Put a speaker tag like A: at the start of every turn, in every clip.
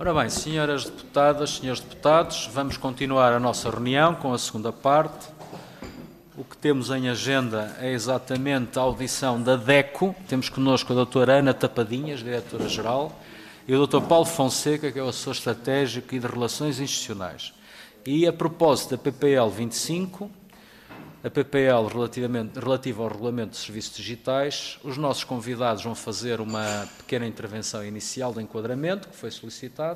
A: Ora bem, senhoras deputadas, senhores deputados, vamos continuar a nossa reunião com a segunda parte. O que temos em agenda é exatamente a audição da DECO. Temos connosco a doutora Ana Tapadinhas, diretora-geral, e o doutor Paulo Fonseca, que é o assessor estratégico e de Relações Institucionais. E a propósito da PPL 25, a PPL relativa ao Regulamento de Serviços Digitais, os nossos convidados vão fazer uma pequena intervenção inicial de enquadramento, que foi solicitado,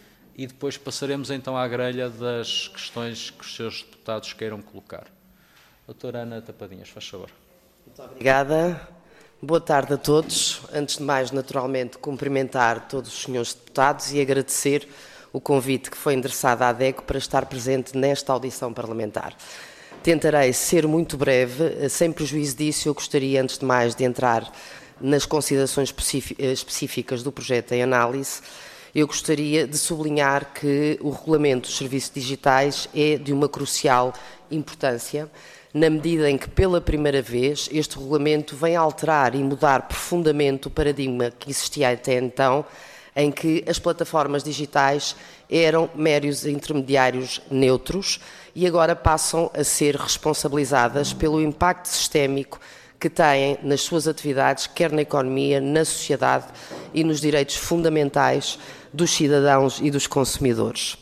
A: e depois passaremos então à grelha das questões que os seus deputados queiram colocar. Doutora Ana Tapadinhas, faz favor.
B: Muito obrigada. Boa tarde a todos. Antes de mais, naturalmente, cumprimentar todos os senhores deputados e agradecer o convite que foi endereçado à DECO para estar presente nesta audição parlamentar. Tentarei ser muito breve. Sem prejuízo disso, eu gostaria, antes de mais, de entrar nas considerações específicas do projeto em análise. Eu gostaria de sublinhar que o Regulamento dos Serviços Digitais é de uma crucial importância, na medida em que, pela primeira vez, este regulamento vem alterar e mudar profundamente o paradigma que existia até então, em que as plataformas digitais eram meros intermediários neutros e agora passam a ser responsabilizadas pelo impacto sistémico que têm nas suas atividades, quer na economia, na sociedade e nos direitos fundamentais dos cidadãos e dos consumidores.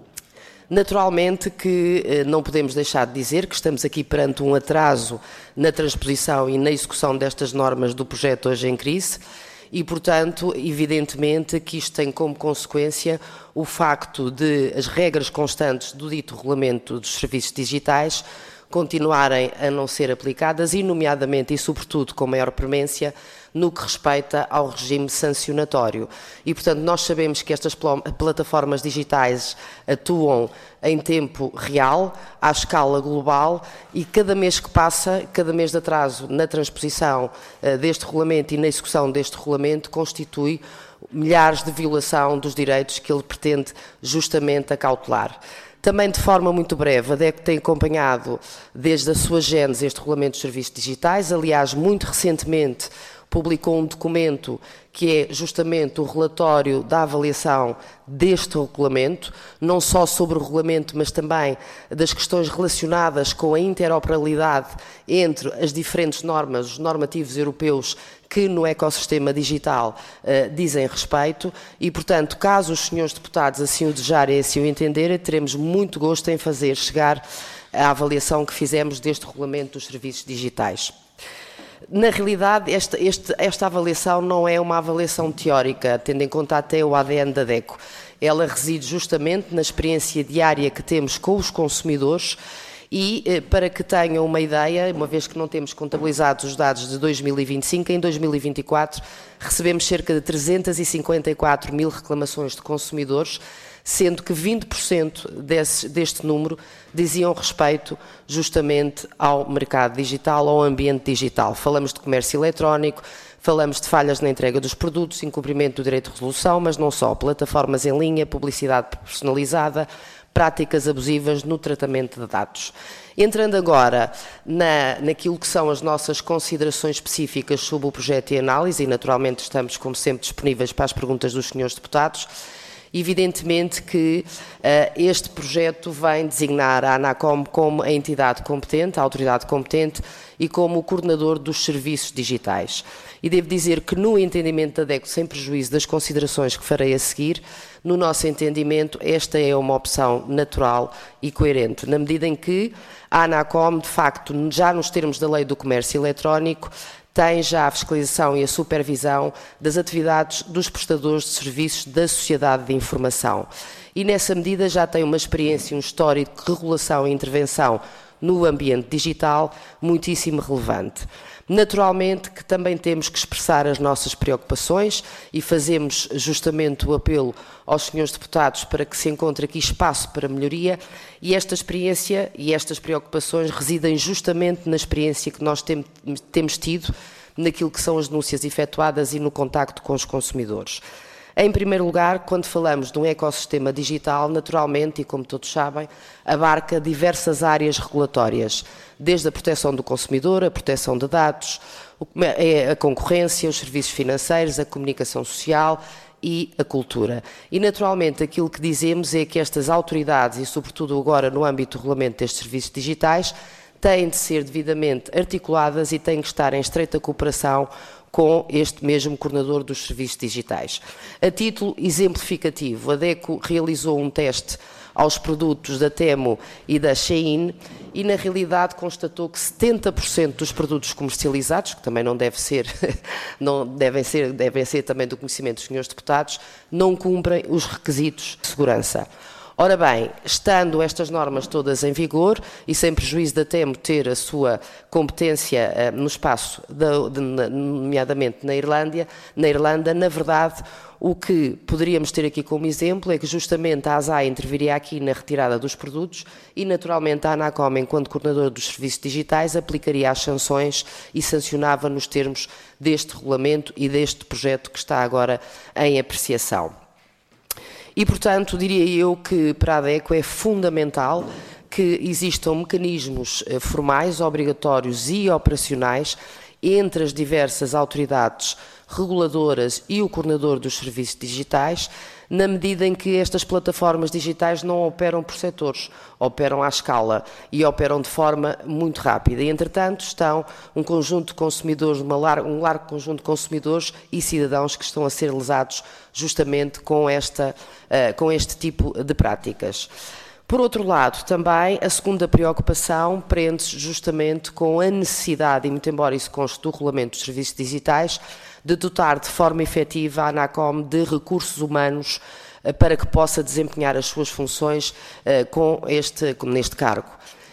B: Naturalmente que não podemos deixar de dizer que estamos aqui perante um atraso na transposição e na execução destas normas do projeto hoje em crise e, portanto, evidentemente que isto tem como consequência o facto de as regras constantes do dito Regulamento dos Serviços Digitais continuarem a não ser aplicadas e, nomeadamente e sobretudo com maior premência, no que respeita ao regime sancionatório. E, portanto, nós sabemos que estas plataformas digitais atuam em tempo real, à escala global, e cada mês que passa, cada mês de atraso na transposição deste regulamento e na execução deste regulamento constitui milhares de violação dos direitos que ele pretende justamente acautelar. Também, de forma muito breve, a DECO tem acompanhado desde a sua gênese este Regulamento dos Serviços Digitais. Aliás, muito recentemente publicou um documento que é justamente o relatório da avaliação deste regulamento, não só sobre o regulamento, mas também das questões relacionadas com a interoperabilidade entre as diferentes normas, os normativos europeus que no ecossistema digital dizem respeito e, portanto, caso os senhores deputados assim o desejarem e assim o entenderem, teremos muito gosto em fazer chegar a avaliação que fizemos deste Regulamento dos Serviços Digitais. Na realidade, esta avaliação não é uma avaliação teórica, tendo em conta até o ADN da DECO. Ela reside justamente na experiência diária que temos com os consumidores e, para que tenham uma ideia, uma vez que não temos contabilizados os dados de 2025, em 2024 recebemos cerca de 354 mil reclamações de consumidores, sendo que 20% deste número diziam respeito justamente ao mercado digital, ao ambiente digital. Falamos de comércio eletrónico, falamos de falhas na entrega dos produtos, incumprimento do direito de resolução, mas não só, plataformas em linha, publicidade personalizada, práticas abusivas no tratamento de dados. Entrando agora naquilo que são as nossas considerações específicas sobre o projeto e análise, e naturalmente estamos, como sempre, disponíveis para as perguntas dos senhores deputados. Evidentemente que este projeto vem designar a ANACOM como a entidade competente, a autoridade competente e como o coordenador dos serviços digitais. E devo dizer que no entendimento da DECO, sem prejuízo das considerações que farei a seguir, no nosso entendimento esta é uma opção natural e coerente, na medida em que a ANACOM, de facto, já nos termos da Lei do Comércio Eletrónico, tem já a fiscalização e a supervisão das atividades dos prestadores de serviços da sociedade de informação. E nessa medida já tem uma experiência, um histórico de regulação e intervenção no ambiente digital muitíssimo relevante. Naturalmente que também temos que expressar as nossas preocupações e fazemos justamente o apelo aos senhores deputados para que se encontre aqui espaço para melhoria e esta experiência e estas preocupações residem justamente na experiência que nós temos tido naquilo que são as denúncias efetuadas e no contacto com os consumidores. Em primeiro lugar, quando falamos de um ecossistema digital, naturalmente, e como todos sabem, abarca diversas áreas regulatórias, desde a proteção do consumidor, a proteção de dados, a concorrência, os serviços financeiros, a comunicação social e a cultura. E, naturalmente, aquilo que dizemos é que estas autoridades, e sobretudo agora no âmbito do regulamento destes serviços digitais, têm de ser devidamente articuladas e têm que estar em estreita cooperação com este mesmo coordenador dos serviços digitais. A título exemplificativo, a DECO realizou um teste aos produtos da Temu e da Shein e, na realidade, constatou que 70% dos produtos comercializados, que também não deve ser, devem ser também do conhecimento dos senhores deputados, não cumprem os requisitos de segurança. Ora bem, estando estas normas todas em vigor e sem prejuízo da Temu ter a sua competência no espaço, nomeadamente na Irlanda, na verdade, o que poderíamos ter aqui como exemplo é que justamente a ASAI interviria aqui na retirada dos produtos e, naturalmente, a Anacom, enquanto coordenadora dos serviços digitais, aplicaria as sanções e sancionava nos termos deste regulamento e deste projeto que está agora em apreciação. E, portanto, diria eu que para a DECO é fundamental que existam mecanismos formais, obrigatórios e operacionais entre as diversas autoridades reguladoras e o coordenador dos serviços digitais, na medida em que estas plataformas digitais não operam por setores, operam à escala e operam de forma muito rápida. E, entretanto, estão um conjunto de consumidores, um largo conjunto de consumidores e cidadãos que estão a ser lesados justamente com este tipo de práticas. Por outro lado, também, a segunda preocupação prende-se justamente com a necessidade, e muito embora isso conste do regulamento dos serviços digitais, de dotar de forma efetiva a Anacom de recursos humanos para que possa desempenhar as suas funções neste cargo.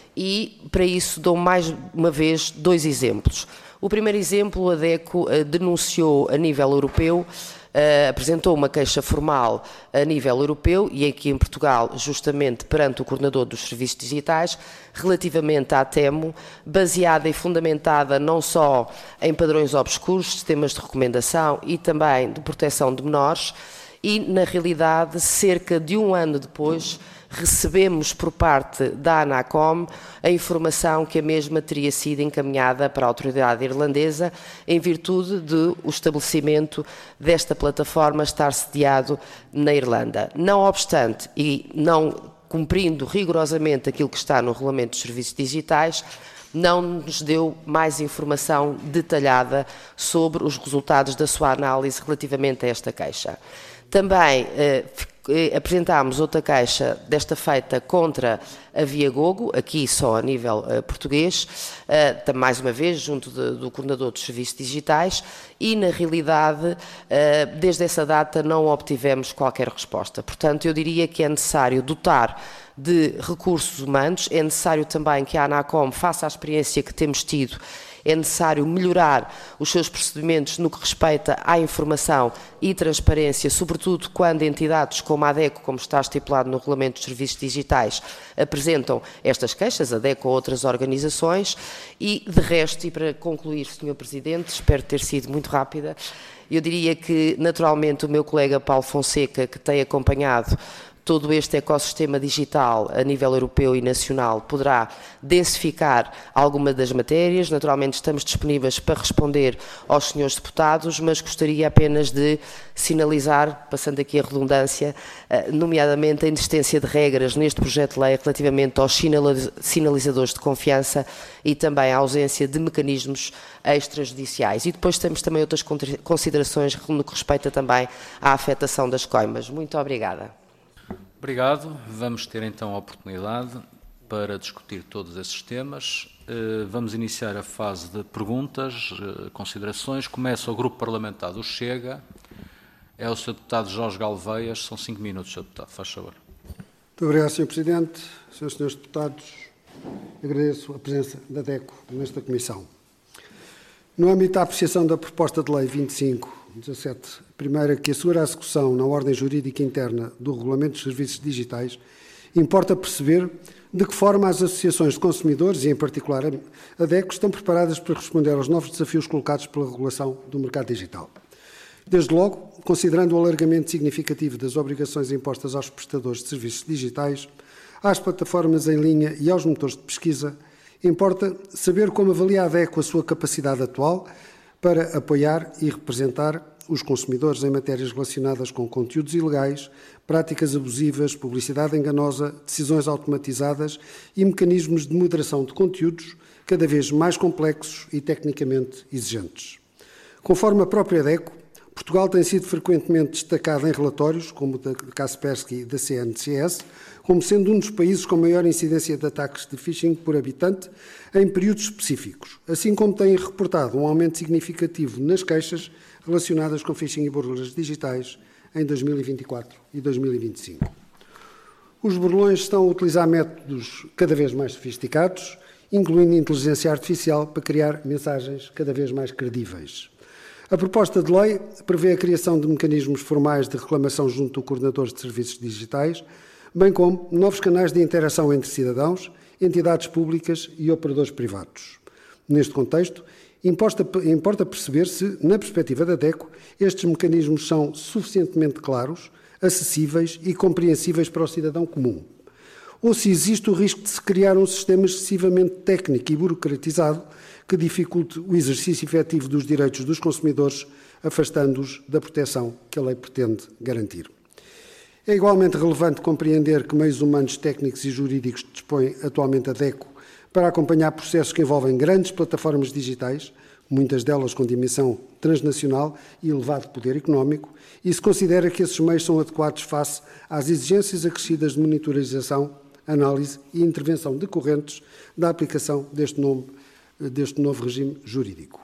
B: E, para isso, dou mais uma vez 2 exemplos. O primeiro exemplo, a DECO denunciou a nível europeu, apresentou uma queixa formal a nível europeu e aqui em Portugal, justamente perante o coordenador dos serviços digitais, relativamente à Temu, baseada e fundamentada não só em padrões obscuros, sistemas de recomendação e também de proteção de menores, e, na realidade, cerca de 1 ano depois, recebemos por parte da Anacom a informação que a mesma teria sido encaminhada para a autoridade irlandesa em virtude do estabelecimento desta plataforma estar sediado na Irlanda. Não obstante, e não cumprindo rigorosamente aquilo que está no regulamento dos serviços digitais, não nos deu mais informação detalhada sobre os resultados da sua análise relativamente a esta queixa. Também apresentámos outra queixa, desta feita contra a Viagogo, aqui só a nível português, mais uma vez junto do coordenador dos serviços digitais, e na realidade, desde essa data não obtivemos qualquer resposta. Portanto, eu diria que é necessário dotar de recursos humanos, é necessário também que a Anacom faça a experiência que temos tido, é necessário melhorar os seus procedimentos no que respeita à informação e transparência, sobretudo quando entidades como a DECO, como está estipulado no Regulamento dos Serviços Digitais, apresentam estas queixas, a DECO ou outras organizações, e de resto, e para concluir, Sr. Presidente, espero ter sido muito rápida, eu diria que naturalmente o meu colega Paulo Fonseca, que tem acompanhado todo este ecossistema digital a nível europeu e nacional, poderá densificar alguma das matérias. Naturalmente estamos disponíveis para responder aos senhores deputados, mas gostaria apenas de sinalizar, passando aqui a redundância, nomeadamente a inexistência de regras neste projeto de lei relativamente aos sinalizadores de confiança e também a ausência de mecanismos extrajudiciais. E depois temos também outras considerações no que respeita também à afetação das coimas. Muito obrigada.
A: Obrigado. Vamos ter então a oportunidade para discutir todos esses temas. Vamos iniciar a fase de perguntas, considerações. Começa o Grupo Parlamentar do Chega. É o Sr. Deputado Jorge Galveias. São 5 minutos, Sr. Deputado. Faz favor.
C: Muito obrigado, Sr. Presidente. Senhores Deputados, agradeço a presença da DECO nesta Comissão. No âmbito da apreciação da proposta de lei 25/17, primeira, que assegura a execução na ordem jurídica interna do Regulamento dos Serviços Digitais, importa perceber de que forma as associações de consumidores, e em particular a DECO, estão preparadas para responder aos novos desafios colocados pela regulação do mercado digital. Desde logo, considerando o alargamento significativo das obrigações impostas aos prestadores de serviços digitais, às plataformas em linha e aos motores de pesquisa, importa saber como avalia a DECO a sua capacidade atual para apoiar e representar os consumidores em matérias relacionadas com conteúdos ilegais, práticas abusivas, publicidade enganosa, decisões automatizadas e mecanismos de moderação de conteúdos cada vez mais complexos e tecnicamente exigentes. Conforme a própria DECO, Portugal tem sido frequentemente destacado em relatórios, como o da Kaspersky e da CNCS, como sendo um dos países com maior incidência de ataques de phishing por habitante em períodos específicos, assim como tem reportado um aumento significativo nas queixas relacionadas com phishing e burlas digitais em 2024 e 2025. Os burlões estão a utilizar métodos cada vez mais sofisticados, incluindo inteligência artificial, para criar mensagens cada vez mais credíveis. A proposta de lei prevê a criação de mecanismos formais de reclamação junto do coordenador de serviços digitais, bem como novos canais de interação entre cidadãos, entidades públicas e operadores privados. Neste contexto, importa perceber se, na perspectiva da DECO, estes mecanismos são suficientemente claros, acessíveis e compreensíveis para o cidadão comum, ou se existe o risco de se criar um sistema excessivamente técnico e burocratizado que dificulte o exercício efetivo dos direitos dos consumidores, afastando-os da proteção que a lei pretende garantir. É igualmente relevante compreender que meios humanos, técnicos e jurídicos dispõe atualmente a DECO para acompanhar processos que envolvem grandes plataformas digitais, muitas delas com dimensão transnacional e elevado poder económico, e se considera que esses meios são adequados face às exigências acrescidas de monitorização, análise e intervenção decorrentes da aplicação deste novo regime jurídico.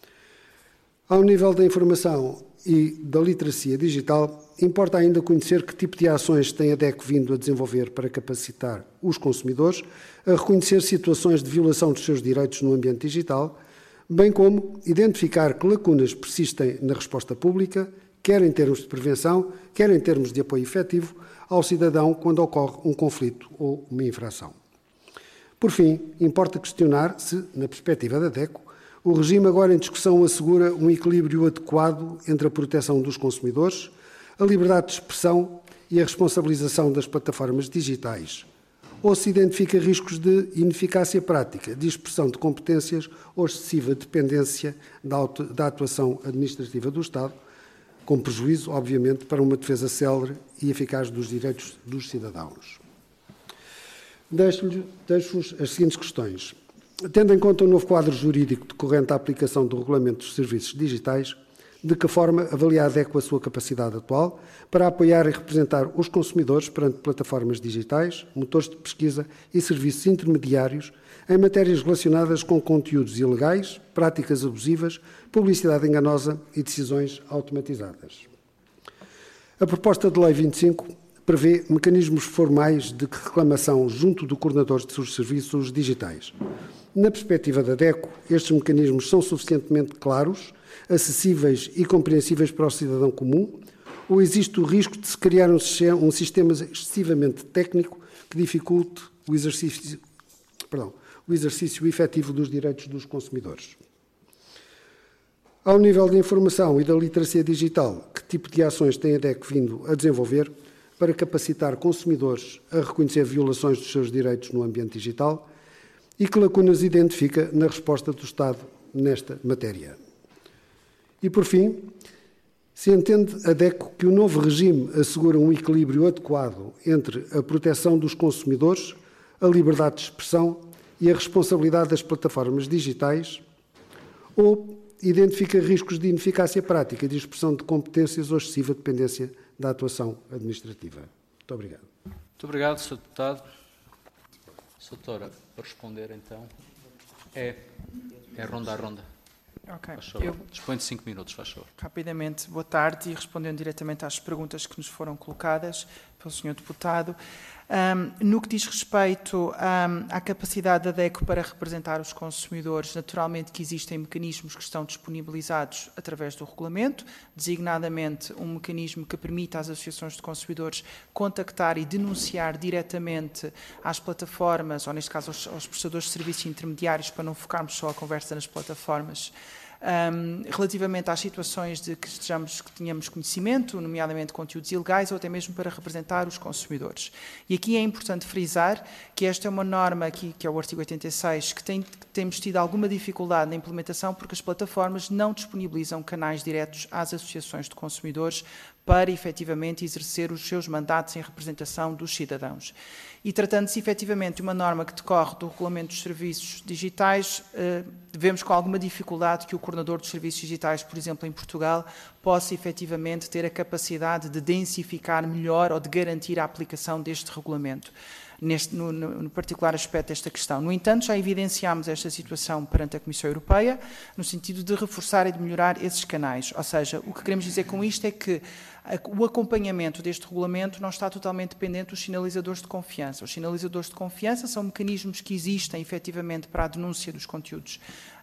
C: Ao nível da informação e da literacia digital, importa ainda conhecer que tipo de ações tem a DECO vindo a desenvolver para capacitar os consumidores a reconhecer situações de violação dos seus direitos no ambiente digital, bem como identificar que lacunas persistem na resposta pública, quer em termos de prevenção, quer em termos de apoio efetivo ao cidadão quando ocorre um conflito ou uma infração. Por fim, importa questionar se, na perspectiva da DECO, o regime agora em discussão assegura um equilíbrio adequado entre a proteção dos consumidores, a liberdade de expressão e a responsabilização das plataformas digitais, ou se identifica riscos de ineficácia prática, de expressão de competências ou excessiva dependência da atuação administrativa do Estado, com prejuízo, obviamente, para uma defesa célere e eficaz dos direitos dos cidadãos. Deixo-vos as seguintes questões. Tendo em conta o novo quadro jurídico decorrente à aplicação do Regulamento dos Serviços Digitais, de que forma avaliar a DECO a sua capacidade atual para apoiar e representar os consumidores perante plataformas digitais, motores de pesquisa e serviços intermediários em matérias relacionadas com conteúdos ilegais, práticas abusivas, publicidade enganosa e decisões automatizadas? A proposta de Lei 25 prevê mecanismos formais de reclamação junto do coordenador de serviços digitais. Na perspectiva da DECO, estes mecanismos são suficientemente claros, acessíveis e compreensíveis para o cidadão comum, ou existe o risco de se criar um sistema excessivamente técnico que dificulte o exercício efetivo dos direitos dos consumidores? Ao nível da informação e da literacia digital, que tipo de ações tem a DECO vindo a desenvolver para capacitar consumidores a reconhecer violações dos seus direitos no ambiente digital e que lacunas identifica na resposta do Estado nesta matéria? E, por fim, se entende a DECO que o novo regime assegura um equilíbrio adequado entre a proteção dos consumidores, a liberdade de expressão e a responsabilidade das plataformas digitais, ou identifica riscos de ineficácia prática, de expressão de competências ou excessiva dependência da atuação administrativa? Muito obrigado.
A: Muito obrigado, Sr. Deputado. Sra. Doutora, para responder, então, é ronda a ronda.
D: Ok.
A: Dispõe de 5 minutos, faz favor.
D: Rapidamente, boa tarde, e respondendo diretamente às perguntas que nos foram colocadas pelo Sr. Deputado. No que diz respeito à capacidade da DECO para representar os consumidores, naturalmente que existem mecanismos que estão disponibilizados através do regulamento, designadamente um mecanismo que permite às associações de consumidores contactar e denunciar diretamente às plataformas, ou neste caso aos prestadores de serviços intermediários, para não focarmos só a conversa nas plataformas, relativamente às situações de que tenhamos conhecimento, nomeadamente conteúdos ilegais, ou até mesmo para representar os consumidores. E aqui é importante frisar que esta é uma norma aqui, que é o artigo 86, que temos tido alguma dificuldade na implementação porque as plataformas não disponibilizam canais diretos às associações de consumidores para efetivamente exercer os seus mandatos em representação dos cidadãos. E tratando-se efetivamente de uma norma que decorre do Regulamento dos Serviços Digitais, vemos com alguma dificuldade que o coordenador dos serviços digitais, por exemplo, em Portugal, possa efetivamente ter a capacidade de densificar melhor ou de garantir a aplicação deste regulamento. No particular aspecto desta questão. No entanto, já evidenciámos esta situação perante a Comissão Europeia, no sentido de reforçar e de melhorar esses canais. Ou seja, o que queremos dizer com isto é que o acompanhamento deste regulamento não está totalmente dependente dos sinalizadores de confiança. Os sinalizadores de confiança são mecanismos que existem, efetivamente, para a denúncia dos conteúdos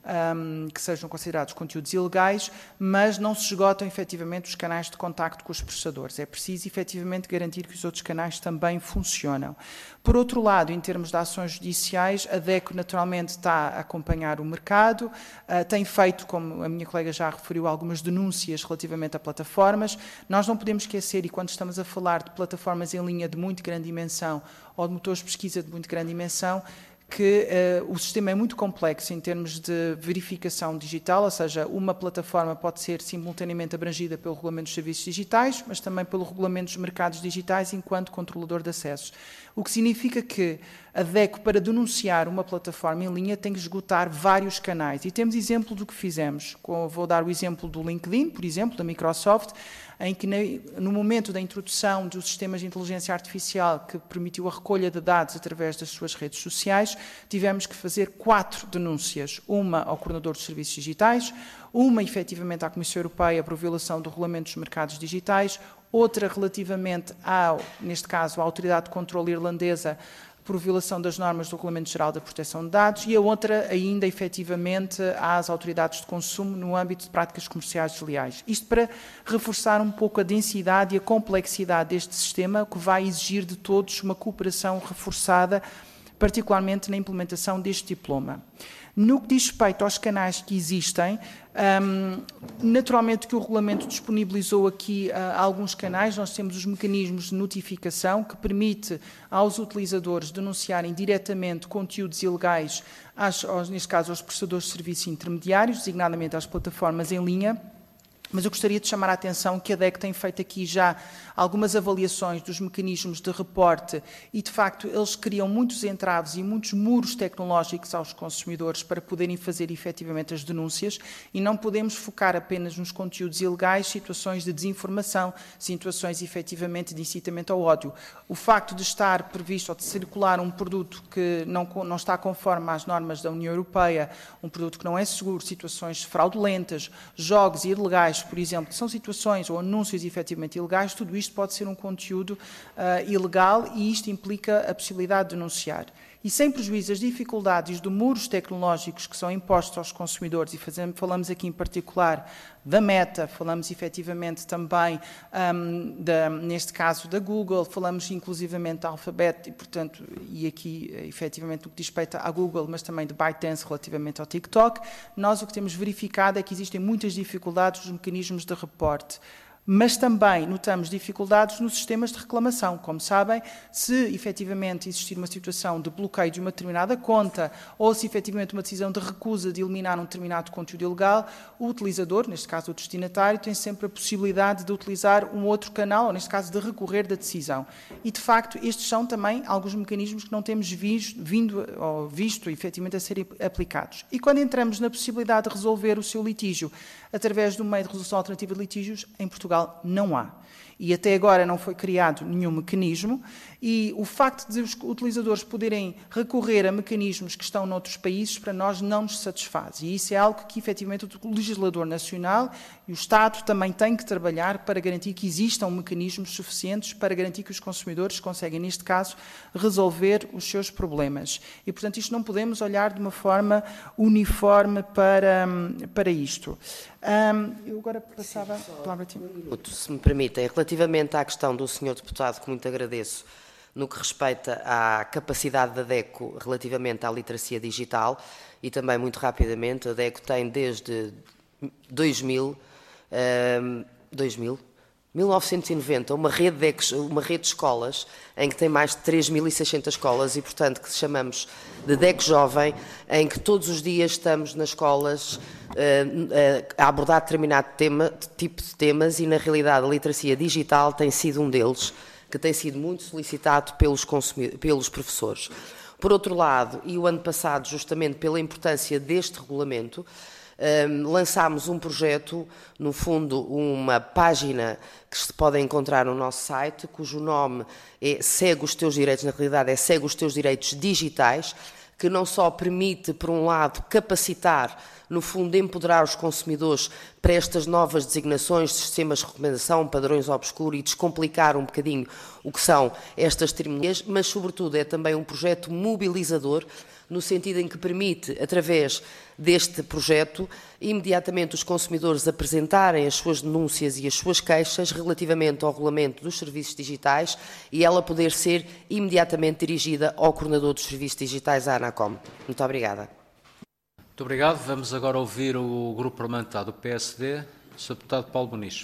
D: que sejam considerados conteúdos ilegais, mas não se esgotam, efetivamente, os canais de contacto com os prestadores. É preciso, efetivamente, garantir que os outros canais também funcionam. Por outro lado, em termos de ações judiciais, a DECO, naturalmente, está a acompanhar o mercado, tem feito, como a minha colega já referiu, algumas denúncias relativamente a plataformas. Nós não podemos esquecer, e quando estamos a falar de plataformas em linha de muito grande dimensão ou de motores de pesquisa de muito grande dimensão, que o sistema é muito complexo em termos de verificação digital, ou seja, uma plataforma pode ser simultaneamente abrangida pelo Regulamento dos Serviços Digitais, mas também pelo Regulamento dos Mercados Digitais enquanto controlador de acessos. O que significa que a DECO, para denunciar uma plataforma em linha, tem que esgotar vários canais. E temos exemplo do que fizemos. Vou dar o exemplo do LinkedIn, por exemplo, da Microsoft, em que no momento da introdução dos sistemas de inteligência artificial que permitiu a recolha de dados através das suas redes sociais, tivemos que fazer 4 denúncias. Uma ao coordenador dos serviços digitais, uma efetivamente à Comissão Europeia por violação do Regulamento dos Mercados Digitais, outra relativamente neste caso, à Autoridade de Controlo Irlandesa por violação das normas do Regulamento Geral da Proteção de Dados e a outra ainda, efetivamente, às autoridades de consumo no âmbito de práticas comerciais desleais. Isto para reforçar um pouco a densidade e a complexidade deste sistema, que vai exigir de todos uma cooperação reforçada, particularmente na implementação deste diploma. No que diz respeito aos canais que existem, naturalmente que o regulamento disponibilizou aqui alguns canais. Nós temos os mecanismos de notificação que permite aos utilizadores denunciarem diretamente conteúdos ilegais, neste caso aos prestadores de serviços intermediários, designadamente às plataformas em linha. Mas eu gostaria de chamar a atenção que a DECO tem feito aqui já algumas avaliações dos mecanismos de reporte e, de facto, eles criam muitos entraves e muitos muros tecnológicos aos consumidores para poderem fazer efetivamente as denúncias e não podemos focar apenas nos conteúdos ilegais, situações de desinformação, situações efetivamente de incitamento ao ódio. O facto de estar previsto ou de circular um produto que não está conforme às normas da União Europeia, um produto que não é seguro, situações fraudulentas, jogos ilegais, por exemplo, que são situações ou anúncios efetivamente ilegais, tudo isto pode ser um conteúdo ilegal e isto implica a possibilidade de denunciar. E sem prejuízo das dificuldades de muros tecnológicos que são impostos aos consumidores, e falamos aqui em particular da Meta, falamos efetivamente também, neste caso, da Google, falamos inclusivamente da Alphabet, e, portanto, e aqui, efetivamente, no que diz respeito à Google, mas também de ByteDance relativamente ao TikTok, nós o que temos verificado é que existem muitas dificuldades nos mecanismos de reporte. Mas também notamos dificuldades nos sistemas de reclamação. Como sabem, se efetivamente existir uma situação de bloqueio de uma determinada conta ou se efetivamente uma decisão de recusa de eliminar um determinado conteúdo ilegal, o utilizador, neste caso o destinatário, tem sempre a possibilidade de utilizar um outro canal, ou neste caso de recorrer da decisão. E, de facto, estes são também alguns mecanismos que não temos visto efetivamente a serem aplicados. E quando entramos na possibilidade de resolver o seu litígio através do meio de resolução alternativa de litígios, em Portugal não há. E até agora não foi criado nenhum mecanismo e o facto de os utilizadores poderem recorrer a mecanismos que estão noutros países, para nós não nos satisfaz. E isso é algo que, efetivamente, o legislador nacional e o Estado também têm que trabalhar para garantir que existam mecanismos suficientes para garantir que os consumidores conseguem, neste caso, resolver os seus problemas. E, portanto, isto não podemos olhar de uma forma uniforme para isto. Eu agora passava a palavra a ti.
B: Se me permitem, relativamente à questão do Sr. Deputado, que muito agradeço, no que respeita à capacidade da DECO relativamente à literacia digital, e também muito rapidamente, a DECO tem desde 1990, uma rede de escolas em que tem mais de 3.600 escolas e, portanto, que chamamos de DEC Jovem, em que todos os dias estamos nas escolas a abordar determinado tipo de temas e, na realidade, a literacia digital tem sido um deles, que tem sido muito solicitado pelos professores. Por outro lado, e o ano passado, justamente pela importância deste regulamento, lançámos um projeto, no fundo, uma página que se pode encontrar no nosso site, cujo nome é Segue os Teus Direitos, na realidade é Segue os Teus Direitos Digitais, que não só permite, por um lado, capacitar, no fundo, empoderar os consumidores para estas novas designações de sistemas de recomendação, padrões obscuros e descomplicar um bocadinho o que são estas terminologias, mas, sobretudo, é também um projeto mobilizador, no sentido em que permite, através deste projeto, imediatamente os consumidores apresentarem as suas denúncias e as suas queixas relativamente ao regulamento dos serviços digitais e ela poder ser imediatamente dirigida ao coordenador dos serviços digitais, a ANACOM. Muito obrigada.
A: Muito obrigado. Vamos agora ouvir o grupo parlamentar do PSD, o Sr. Deputado Paulo Muniz.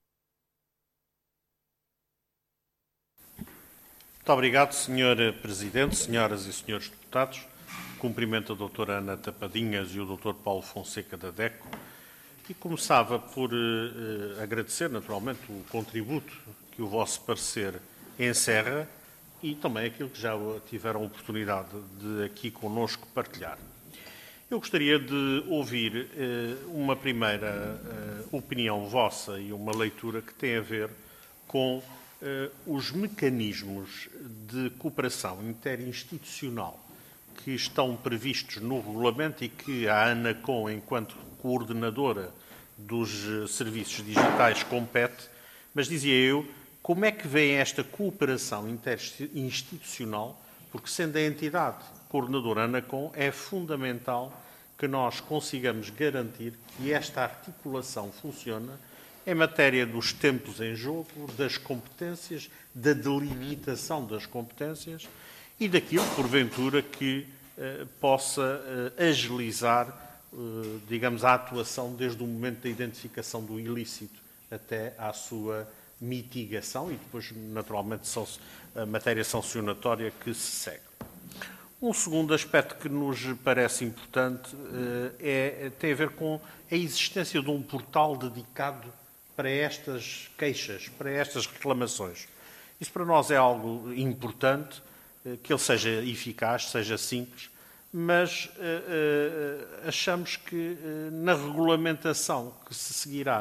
E: Muito obrigado, Sr. Presidente, senhoras e senhores deputados. Cumprimento a doutora Ana Tapadinhas e o Dr. Paulo Fonseca da DECO e começava por agradecer naturalmente o contributo que o vosso parecer encerra e também aquilo que já tiveram a oportunidade de aqui connosco partilhar. Eu gostaria de ouvir uma primeira opinião vossa e uma leitura que tem a ver com os mecanismos de cooperação interinstitucional que estão previstos no regulamento e que a ANACOM, enquanto coordenadora dos serviços digitais, compete, mas dizia eu, como é que vem esta cooperação interinstitucional, porque sendo a entidade coordenadora ANACOM, é fundamental que nós consigamos garantir que esta articulação funcione em matéria dos tempos em jogo, das competências, da delimitação das competências e daquilo, porventura, que possa agilizar, digamos, a atuação desde o momento da identificação do ilícito até à sua mitigação e depois, naturalmente, a matéria sancionatória que se segue. Um segundo aspecto que nos parece importante tem a ver com a existência de um portal dedicado para estas queixas, para estas reclamações. Isso para nós é algo importante, que ele seja eficaz, seja simples, mas achamos que na regulamentação que se seguirá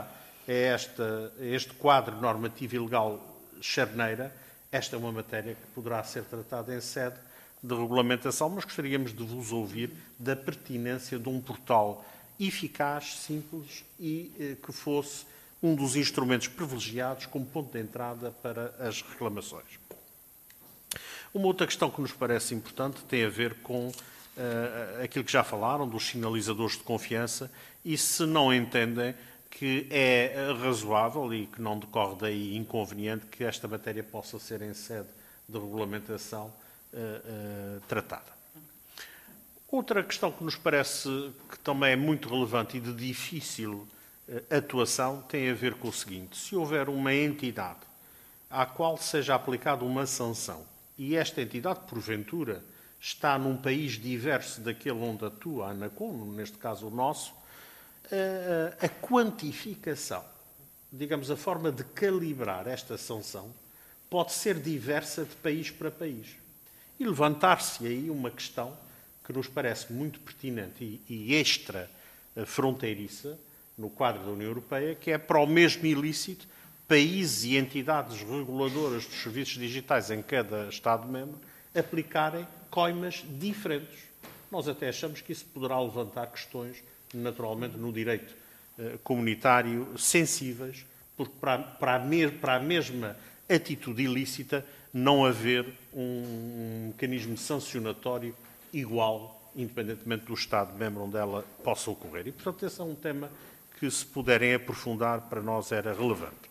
E: a este quadro normativo e legal charneira, esta é uma matéria que poderá ser tratada em sede de regulamentação, mas gostaríamos de vos ouvir da pertinência de um portal eficaz, simples e que fosse um dos instrumentos privilegiados como ponto de entrada para as reclamações. Uma outra questão que nos parece importante tem a ver com aquilo que já falaram, dos sinalizadores de confiança, e se não entendem que é razoável e que não decorre daí inconveniente que esta matéria possa ser em sede de regulamentação tratada. Outra questão que nos parece que também é muito relevante e de difícil atuação tem a ver com o seguinte: se houver uma entidade à qual seja aplicada uma sanção e esta entidade, porventura, está num país diverso daquele onde atua a ANACOM, neste caso o nosso, a quantificação, digamos, a forma de calibrar esta sanção pode ser diversa de país para país. E levantar-se aí uma questão que nos parece muito pertinente e extra-fronteiriça no quadro da União Europeia, que é para o mesmo ilícito, países e entidades reguladoras dos serviços digitais em cada Estado-membro aplicarem coimas diferentes. Nós até achamos que isso poderá levantar questões, naturalmente, no direito comunitário sensíveis, porque para a mesma atitude ilícita não haver um mecanismo sancionatório igual, independentemente do Estado-membro onde ela possa ocorrer. E, portanto, esse é um tema que, se puderem aprofundar, para nós era relevante.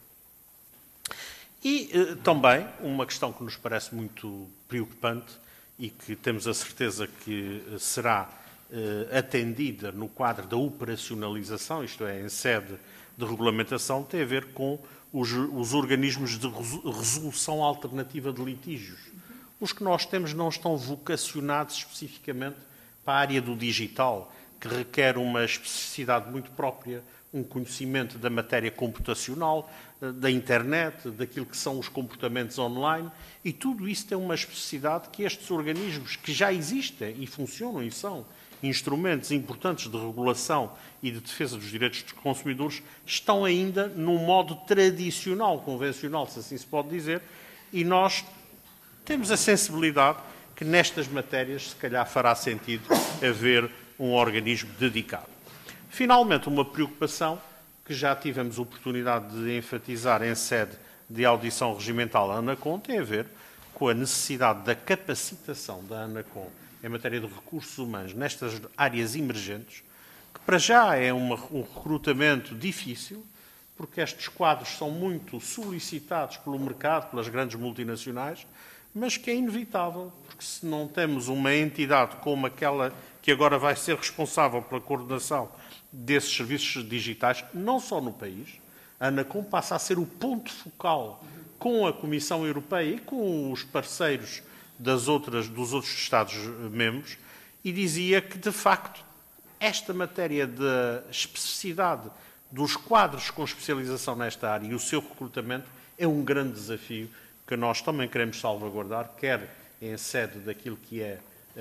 E: E também uma questão que nos parece muito preocupante e que temos a certeza que será atendida no quadro da operacionalização, isto é, em sede de regulamentação, tem a ver com os organismos de resolução alternativa de litígios. Os que nós temos não estão vocacionados especificamente para a área do digital, que requer uma especificidade muito própria, um conhecimento da matéria computacional, da internet, daquilo que são os comportamentos online, e tudo isso tem uma especificidade que estes organismos, que já existem e funcionam e são instrumentos importantes de regulação e de defesa dos direitos dos consumidores, estão ainda num modo tradicional, convencional, se assim se pode dizer, e nós temos a sensibilidade que nestas matérias, se calhar, fará sentido haver um organismo dedicado. Finalmente, uma preocupação que já tivemos oportunidade de enfatizar em sede de audição regimental da ANACOM tem a ver com a necessidade da capacitação da ANACOM em matéria de recursos humanos nestas áreas emergentes, que para já é um recrutamento difícil, porque estes quadros são muito solicitados pelo mercado, pelas grandes multinacionais, mas que é inevitável, porque se não temos uma entidade como aquela que agora vai ser responsável pela coordenação desses serviços digitais, não só no país, a ANACOM passa a ser o ponto focal com a Comissão Europeia e com os parceiros dos outros Estados-membros, e dizia que, de facto, esta matéria da especificidade dos quadros com especialização nesta área e o seu recrutamento é um grande desafio que nós também queremos salvaguardar, quer em sede daquilo que é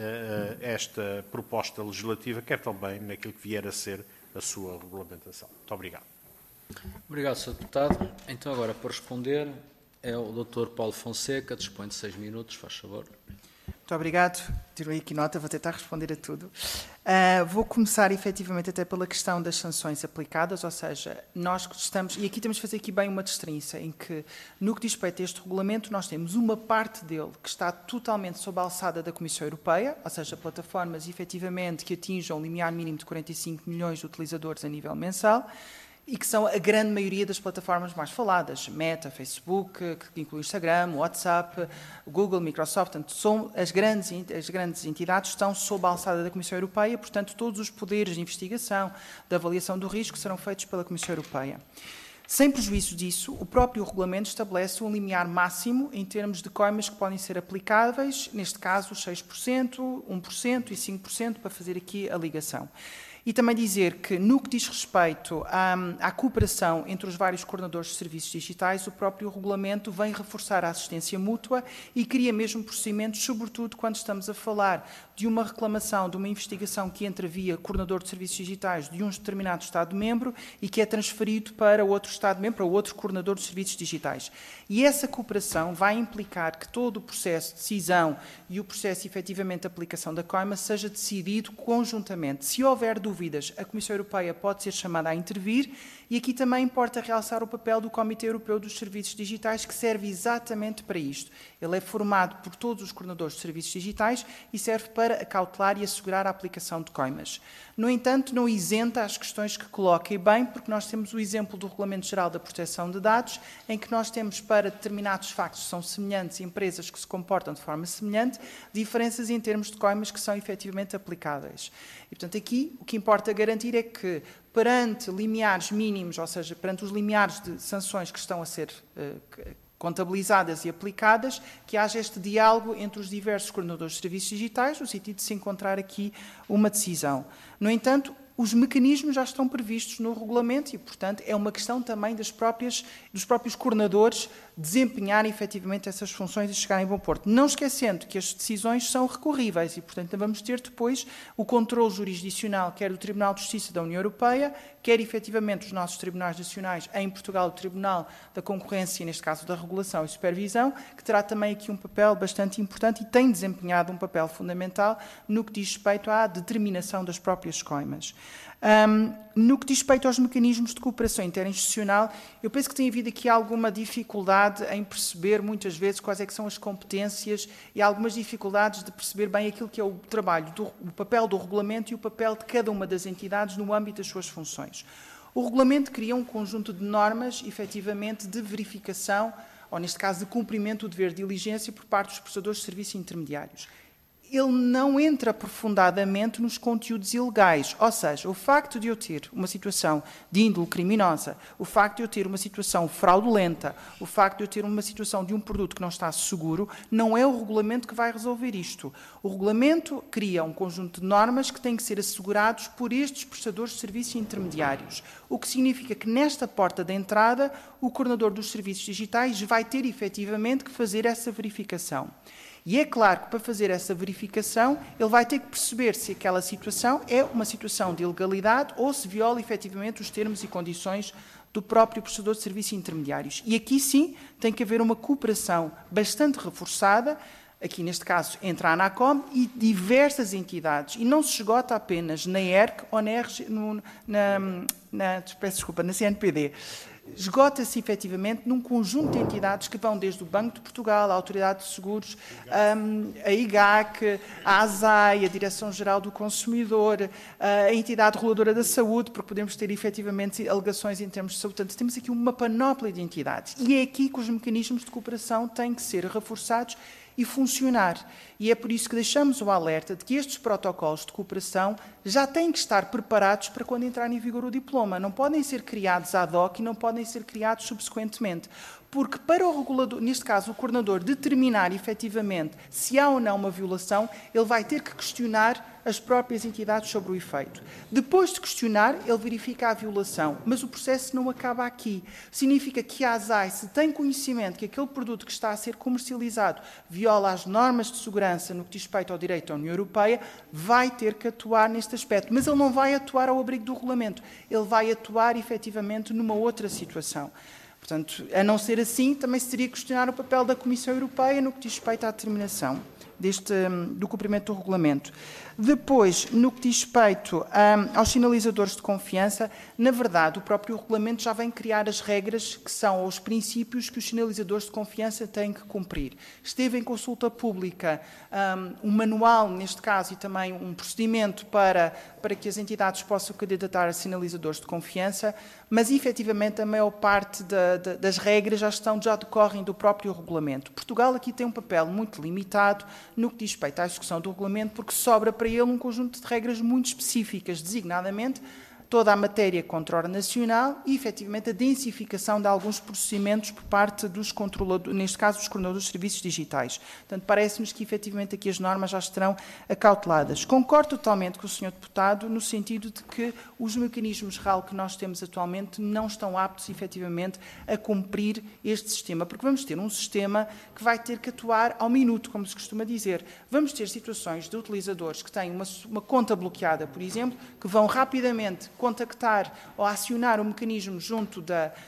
E: esta proposta legislativa, quer também naquilo que vier a ser a sua regulamentação. Muito obrigado.
A: Obrigado, Sr. Deputado. Então, agora, para responder, é o Dr. Paulo Fonseca, dispõe de 6 minutos, faz favor.
D: Muito obrigado. Tirei aqui nota, vou tentar responder a tudo. Vou começar, efetivamente, até pela questão das sanções aplicadas, ou seja, nós estamos, e aqui temos de fazer aqui bem uma distinção, em que, no que diz respeito a este regulamento, nós temos uma parte dele que está totalmente sob a alçada da Comissão Europeia, ou seja, plataformas, efetivamente, que atinjam um limiar mínimo de 45 milhões de utilizadores a nível mensal, e que são a grande maioria das plataformas mais faladas, Meta, Facebook, que inclui Instagram, WhatsApp, Google, Microsoft, portanto, são as grandes entidades estão sob a alçada da Comissão Europeia, portanto, todos os poderes de investigação, de avaliação do risco, serão feitos pela Comissão Europeia. Sem prejuízo disso, o próprio regulamento estabelece um limiar máximo em termos de coimas que podem ser aplicáveis, neste caso 6%, 1% e 5%, para fazer aqui a ligação. E também dizer que, no que diz respeito à cooperação entre os vários coordenadores de serviços digitais, o próprio regulamento vem reforçar a assistência mútua e cria mesmo procedimentos, sobretudo quando estamos a falar de uma reclamação, de uma investigação que entra via coordenador de serviços digitais de um determinado Estado-membro e que é transferido para outro Estado-membro, para outro coordenador de serviços digitais. E essa cooperação vai implicar que todo o processo de decisão e o processo, efetivamente, de aplicação da coima seja decidido conjuntamente. Se houver dúvidas, a Comissão Europeia pode ser chamada a intervir, e aqui também importa realçar o papel do Comitê Europeu dos Serviços Digitais, que serve exatamente para isto. Ele é formado por todos os coordenadores de serviços digitais e serve para acautelar e assegurar a aplicação de coimas. No entanto, não isenta as questões que coloca, e bem, porque nós temos o exemplo do Regulamento Geral da Proteção de Dados, em que nós temos, para determinados factos que são semelhantes, empresas que se comportam de forma semelhante, diferenças em termos de coimas que são efetivamente aplicáveis. E, portanto, aqui o que importa garantir é que, perante limiares mínimos, ou seja, perante os limiares de sanções que estão a ser contabilizadas e aplicadas, que haja este diálogo entre os diversos coordenadores de serviços digitais, no sentido de se encontrar aqui uma decisão. No entanto, os mecanismos já estão previstos no regulamento e, portanto, é uma questão também dos próprios coordenadores desempenharem efetivamente essas funções e chegarem a bom porto. Não esquecendo que as decisões são recorríveis e, portanto, vamos ter depois o controle jurisdicional, quer do Tribunal de Justiça da União Europeia, quer efetivamente os nossos tribunais nacionais, em Portugal o Tribunal da Concorrência, neste caso da Regulação e Supervisão, que terá também aqui um papel bastante importante e tem desempenhado um papel fundamental no que diz respeito à determinação das próprias coimas. No que diz respeito aos mecanismos de cooperação interinstitucional, eu penso que tem havido aqui alguma dificuldade em perceber, muitas vezes, quais é que são as competências e algumas dificuldades de perceber bem aquilo que é o trabalho, o papel do regulamento e o papel de cada uma das entidades no âmbito das suas funções. O regulamento cria um conjunto de normas, efetivamente, de verificação, ou neste caso, de cumprimento do dever de diligência por parte dos prestadores de serviços intermediários. ele não entra aprofundadamente nos conteúdos ilegais. Ou seja, o facto de eu ter uma situação de índole criminosa, o facto de eu ter uma situação fraudulenta, o facto de eu ter uma situação de um produto que não está seguro, não é o regulamento que vai resolver isto. O regulamento cria um conjunto de normas que têm que ser assegurados por estes prestadores de serviços intermediários, o que significa que nesta porta de entrada o coordenador dos serviços digitais vai ter efetivamente que fazer essa verificação. E é claro que para fazer essa verificação ele vai ter que perceber se aquela situação é uma situação de ilegalidade ou se viola efetivamente os termos e condições do próprio prestador de serviços intermediários. E aqui sim tem que haver uma cooperação bastante reforçada, aqui neste caso entre a ANACOM e diversas entidades, e não se esgota apenas na ERC ou na CNPD. Esgota-se efetivamente num conjunto de entidades que vão desde o Banco de Portugal, a Autoridade de Seguros, a IGAC, a ASAI, a Direção-Geral do Consumidor, a Entidade Reguladora da Saúde, porque podemos ter efetivamente alegações em termos de saúde. Portanto, temos aqui uma panóplia de entidades. E é aqui que os mecanismos de cooperação têm que ser reforçados e funcionar. E é por isso que deixamos o alerta de que estes protocolos de cooperação já têm que estar preparados para quando entrar em vigor o diploma. Não podem ser criados ad hoc e não podem ser criados subsequentemente. Porque para o regulador, neste caso o coordenador, determinar efetivamente se há ou não uma violação, ele vai ter que questionar as próprias entidades sobre o efeito. Depois de questionar, ele verifica a violação, mas o processo não acaba aqui. Significa que a ASAI, se tem conhecimento que aquele produto que está a ser comercializado viola as normas de segurança no que diz respeito ao direito da União Europeia, vai ter que atuar neste aspecto. Mas ele não vai atuar ao abrigo do regulamento, ele vai atuar efetivamente numa outra situação. Portanto, a não ser assim, também se teria que questionar o papel da Comissão Europeia no que diz respeito à determinação do cumprimento do regulamento. Depois, no que diz respeito aos sinalizadores de confiança, na verdade, o próprio regulamento já vem criar as regras que são os princípios que os sinalizadores de confiança têm que cumprir. Esteve em consulta pública um manual, neste caso, e também um procedimento para que as entidades possam candidatar a sinalizadores de confiança, mas, efetivamente, a maior parte das regras já decorrem do próprio regulamento. Portugal aqui tem um papel muito limitado no que diz respeito à execução do regulamento, porque sobra para ele um conjunto de regras muito específicas, designadamente toda a matéria controle nacional e, efetivamente, a densificação de alguns procedimentos por parte dos controladores, neste caso, dos coordenadores de serviços digitais. Portanto, parece-nos que, efetivamente, aqui as normas já estarão acauteladas. Concordo totalmente com o Sr. Deputado no sentido de que os mecanismos RAL que nós temos atualmente não estão aptos, efetivamente, a cumprir este sistema, porque vamos ter um sistema que vai ter que atuar ao minuto, como se costuma dizer. Vamos ter situações de utilizadores que têm uma conta bloqueada, por exemplo, que vão rapidamente contactar ou acionar o mecanismo junto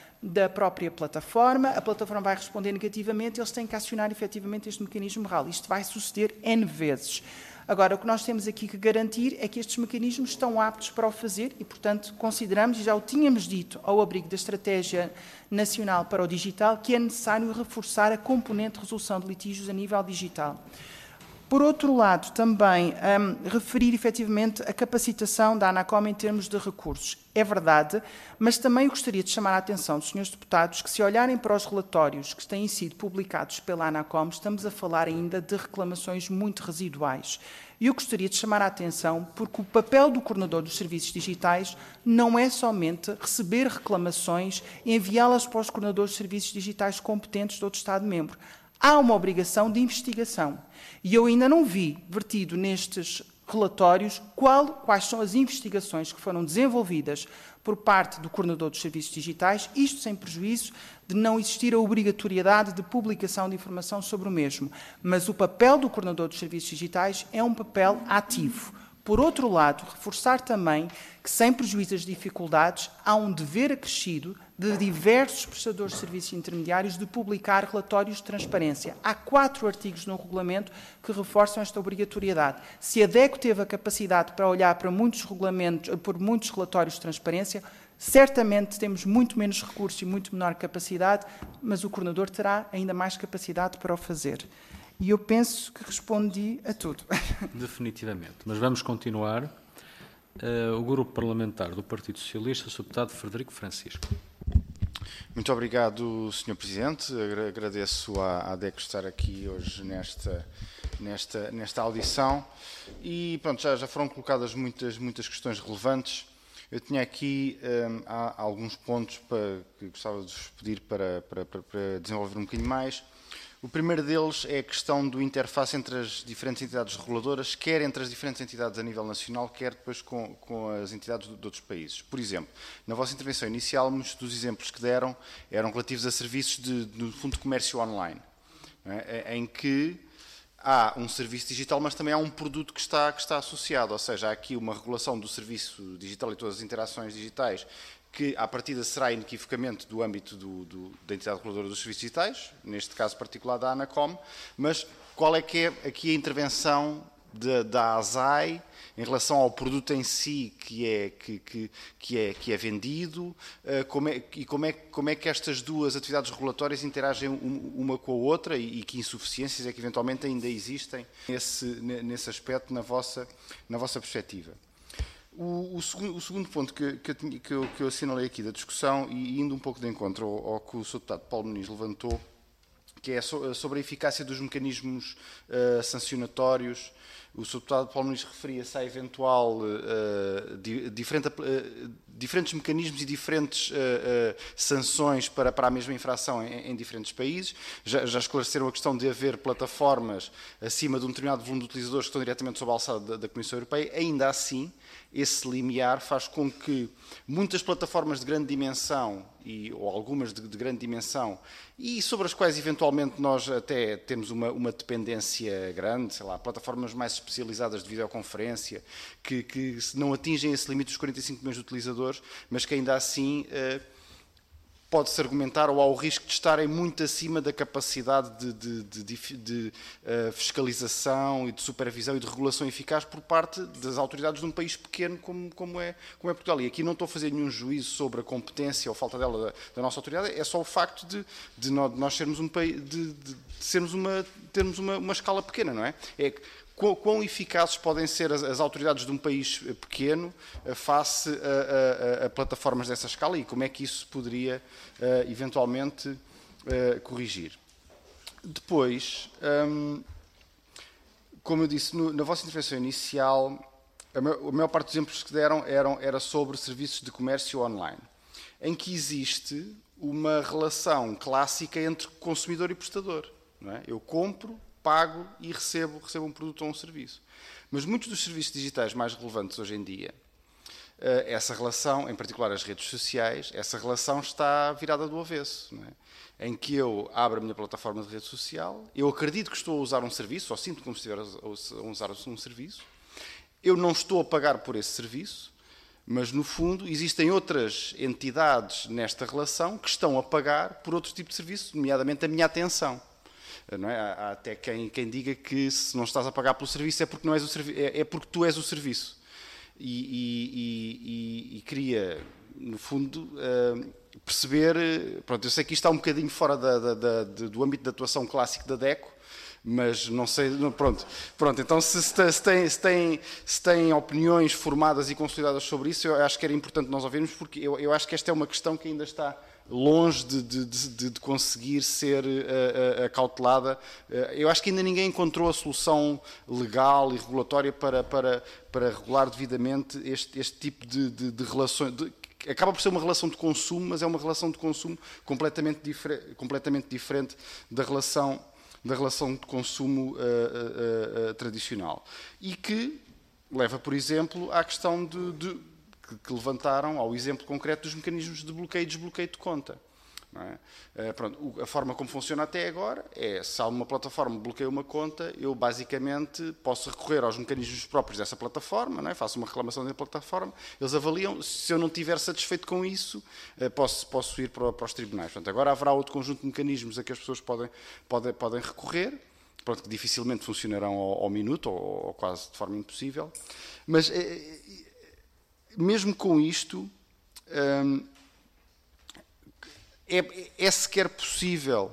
D: da própria plataforma, a plataforma vai responder negativamente, eles têm que acionar efetivamente este mecanismo RAL. Isto vai suceder N vezes. Agora, o que nós temos aqui que garantir é que estes mecanismos estão aptos para o fazer e, portanto, consideramos, e já o tínhamos dito ao abrigo da Estratégia Nacional para o Digital, que é necessário reforçar a componente de resolução de litígios a nível digital. Por outro lado, também referir efetivamente a capacitação da ANACOM em termos de recursos. É verdade, mas também eu gostaria de chamar a atenção dos senhores deputados que, se olharem para os relatórios que têm sido publicados pela ANACOM, estamos a falar ainda de reclamações muito residuais. E eu gostaria de chamar a atenção porque o papel do coordenador dos serviços digitais não é somente receber reclamações e enviá-las para os coordenadores de serviços digitais competentes de outro Estado-membro. Há uma obrigação de investigação. E eu ainda não vi vertido nestes relatórios quais são as investigações que foram desenvolvidas por parte do coordenador dos serviços digitais, isto sem prejuízo de não existir a obrigatoriedade de publicação de informação sobre o mesmo. Mas o papel do coordenador dos serviços digitais é um papel ativo. Por outro lado, reforçar também que, sem prejuízo das dificuldades, há um dever acrescido de diversos prestadores de serviços intermediários de publicar relatórios de transparência. Há 4 artigos no regulamento que reforçam esta obrigatoriedade. Se a DECO teve a capacidade para olhar para muitos relatórios de transparência, certamente temos muito menos recursos e muito menor capacidade, mas o coordenador terá ainda mais capacidade para o fazer. E eu penso que respondi a tudo.
A: Definitivamente. Mas vamos continuar. O Grupo Parlamentar do Partido Socialista, o Sr. Deputado Frederico Francisco.
F: Muito obrigado, Sr. Presidente. Agradeço à DECO estar aqui hoje nesta audição e pronto, já foram colocadas muitas questões relevantes. Eu tinha aqui há alguns pontos que gostava de vos pedir para desenvolver um bocadinho mais. O primeiro deles é a questão do interface entre as diferentes entidades reguladoras, quer entre as diferentes entidades a nível nacional, quer depois com as entidades de outros países. Por exemplo, na vossa intervenção inicial, muitos dos exemplos que deram eram relativos a serviços no fundo de comércio online, não é? Em que há um serviço digital, mas também há um produto que está associado, ou seja, há aqui uma regulação do serviço digital e todas as interações digitais que, à partida, será inequivocamente do âmbito da entidade reguladora dos serviços digitais, neste caso particular da ANACOM, mas qual é que é aqui a intervenção da ASAI em relação ao produto em si que é vendido, como é que estas duas atividades regulatórias interagem uma com a outra e que insuficiências é que eventualmente ainda existem nesse aspecto na vossa perspectiva. O segundo ponto que eu assinalei aqui da discussão, e indo um pouco de encontro ao que o Sr. Deputado Paulo Muniz levantou, que é sobre a eficácia dos mecanismos sancionatórios. O Sr. Deputado Paulo Muniz referia-se à eventual diferentes mecanismos e diferentes sanções para a mesma infração em diferentes países. Já esclareceram a questão de haver plataformas acima de um determinado volume de utilizadores que estão diretamente sob a alçada da Comissão Europeia. Ainda assim, esse limiar faz com que muitas plataformas de grande dimensão, ou algumas de grande dimensão, e sobre as quais eventualmente nós até temos uma dependência grande, sei lá, plataformas mais especializadas de videoconferência, que não atingem esse limite dos 45 milhões de utilizadores, mas que ainda assim pode-se argumentar, ou há o risco de estarem muito acima da capacidade de fiscalização e de supervisão e de regulação eficaz por parte das autoridades de um país pequeno como é Portugal. E aqui não estou a fazer nenhum juízo sobre a competência ou falta dela da nossa autoridade, é só o facto de nós sermos um país, termos uma escala pequena, não é? Quão eficazes podem ser as autoridades de um país pequeno face a plataformas dessa escala e como é que isso poderia eventualmente corrigir. Depois, como eu disse na vossa intervenção inicial, a maior parte dos exemplos que deram era sobre serviços de comércio online, em que existe uma relação clássica entre consumidor e prestador, não é? Eu compro, pago e recebo um produto ou um serviço. Mas muitos dos serviços digitais mais relevantes hoje em dia, essa relação, em particular as redes sociais, essa relação está virada do avesso, não é? Em que eu abro a minha plataforma de rede social, eu acredito que estou a usar um serviço, ou sinto como se estiver a usar um serviço, eu não estou a pagar por esse serviço, mas no fundo existem outras entidades nesta relação que estão a pagar por outro tipo de serviço, nomeadamente a minha atenção. Não é? Há até quem diga que se não estás a pagar pelo serviço é porque, não és é porque tu és o serviço. E queria, no fundo, perceber... Pronto, eu sei que isto está um bocadinho fora do âmbito de atuação clássico da DECO, mas não sei... Pronto, então se têm opiniões formadas e consolidadas sobre isso, eu acho que era importante nós ouvirmos, porque eu acho que esta é uma questão que ainda está longe de conseguir ser acautelada. Eu acho que ainda ninguém encontrou a solução legal e regulatória para regular devidamente este tipo de relações. Acaba por ser uma relação de consumo, mas é uma relação de consumo completamente diferente da relação de consumo tradicional. E que leva, por exemplo, à questão que levantaram, ao exemplo concreto dos mecanismos de bloqueio e desbloqueio de conta. Não é? Pronto, a forma como funciona até agora é, se há uma plataforma que bloqueia uma conta, eu basicamente posso recorrer aos mecanismos próprios dessa plataforma, não é? Faço uma reclamação da plataforma, eles avaliam, se eu não estiver satisfeito com isso, posso ir para os tribunais. Portanto, agora haverá outro conjunto de mecanismos a que as pessoas podem recorrer, pronto, que dificilmente funcionarão ao minuto ou quase de forma impossível, mas mesmo com isto, é sequer possível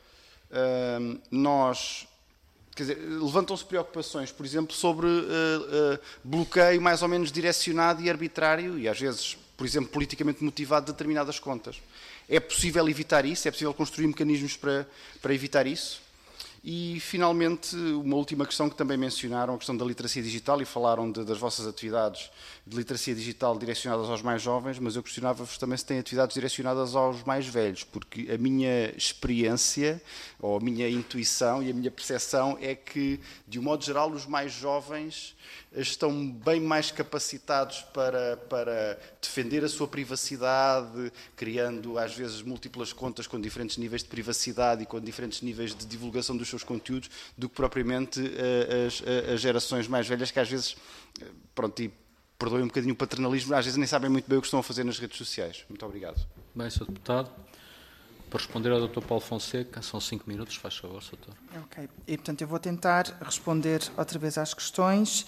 F: nós... Quer dizer, levantam-se preocupações, por exemplo, sobre bloqueio mais ou menos direcionado e arbitrário e, às vezes, por exemplo, politicamente motivado de determinadas contas. É possível evitar isso? É possível construir mecanismos para evitar isso? E, finalmente, uma última questão que também mencionaram, a questão da literacia digital, e falaram das vossas atividades de literacia digital direcionadas aos mais jovens, mas eu questionava-vos também se têm atividades direcionadas aos mais velhos, porque a minha experiência, ou a minha intuição e a minha percepção é que, de um modo geral, os mais jovens estão bem mais capacitados para defender a sua privacidade, criando às vezes múltiplas contas com diferentes níveis de privacidade e com diferentes níveis de divulgação dos seus conteúdos, do que propriamente as gerações mais velhas, que às vezes, pronto, e perdoem um bocadinho o paternalismo, às vezes nem sabem muito bem o que estão a fazer nas redes sociais. Muito obrigado.
A: Bem, Sr. Deputado. Para responder ao Dr. Paulo Fonseca, são 5 minutos, faz favor, Sr. Doutor.
D: Ok. E, portanto, eu vou tentar responder outra vez às questões.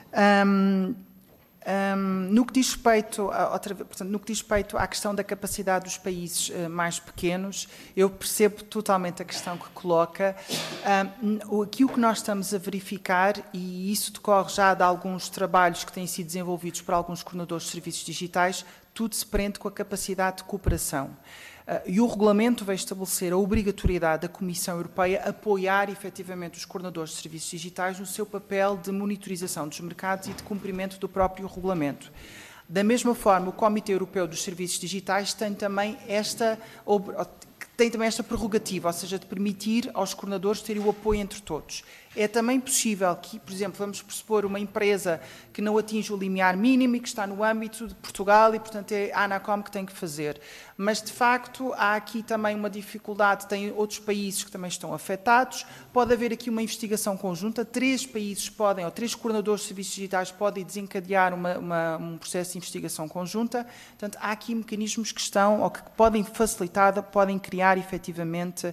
D: No que diz respeito, no que diz respeito à questão da capacidade dos países mais pequenos, eu percebo totalmente a questão que coloca. Aqui o que nós estamos a verificar, e isso decorre já de alguns trabalhos que têm sido desenvolvidos por alguns coordenadores de serviços digitais, tudo se prende com a capacidade de cooperação. E o regulamento vai estabelecer a obrigatoriedade da Comissão Europeia apoiar efetivamente os coordenadores de serviços digitais no seu papel de monitorização dos mercados e de cumprimento do próprio regulamento. Da mesma forma, o Comitê Europeu dos Serviços Digitais tem também esta prerrogativa, ou seja, de permitir aos coordenadores terem o apoio entre todos. É também possível que, por exemplo, vamos pressupor uma empresa que não atinge o limiar mínimo e que está no âmbito de Portugal e, portanto, é a ANACOM que tem que fazer. Mas, de facto, há aqui também uma dificuldade, tem outros países que também estão afetados, pode haver aqui uma investigação conjunta, 3 países podem, ou 3 coordenadores de serviços digitais podem desencadear um processo de investigação conjunta, portanto, há aqui mecanismos que estão, ou que podem facilitar, podem criar, efetivamente,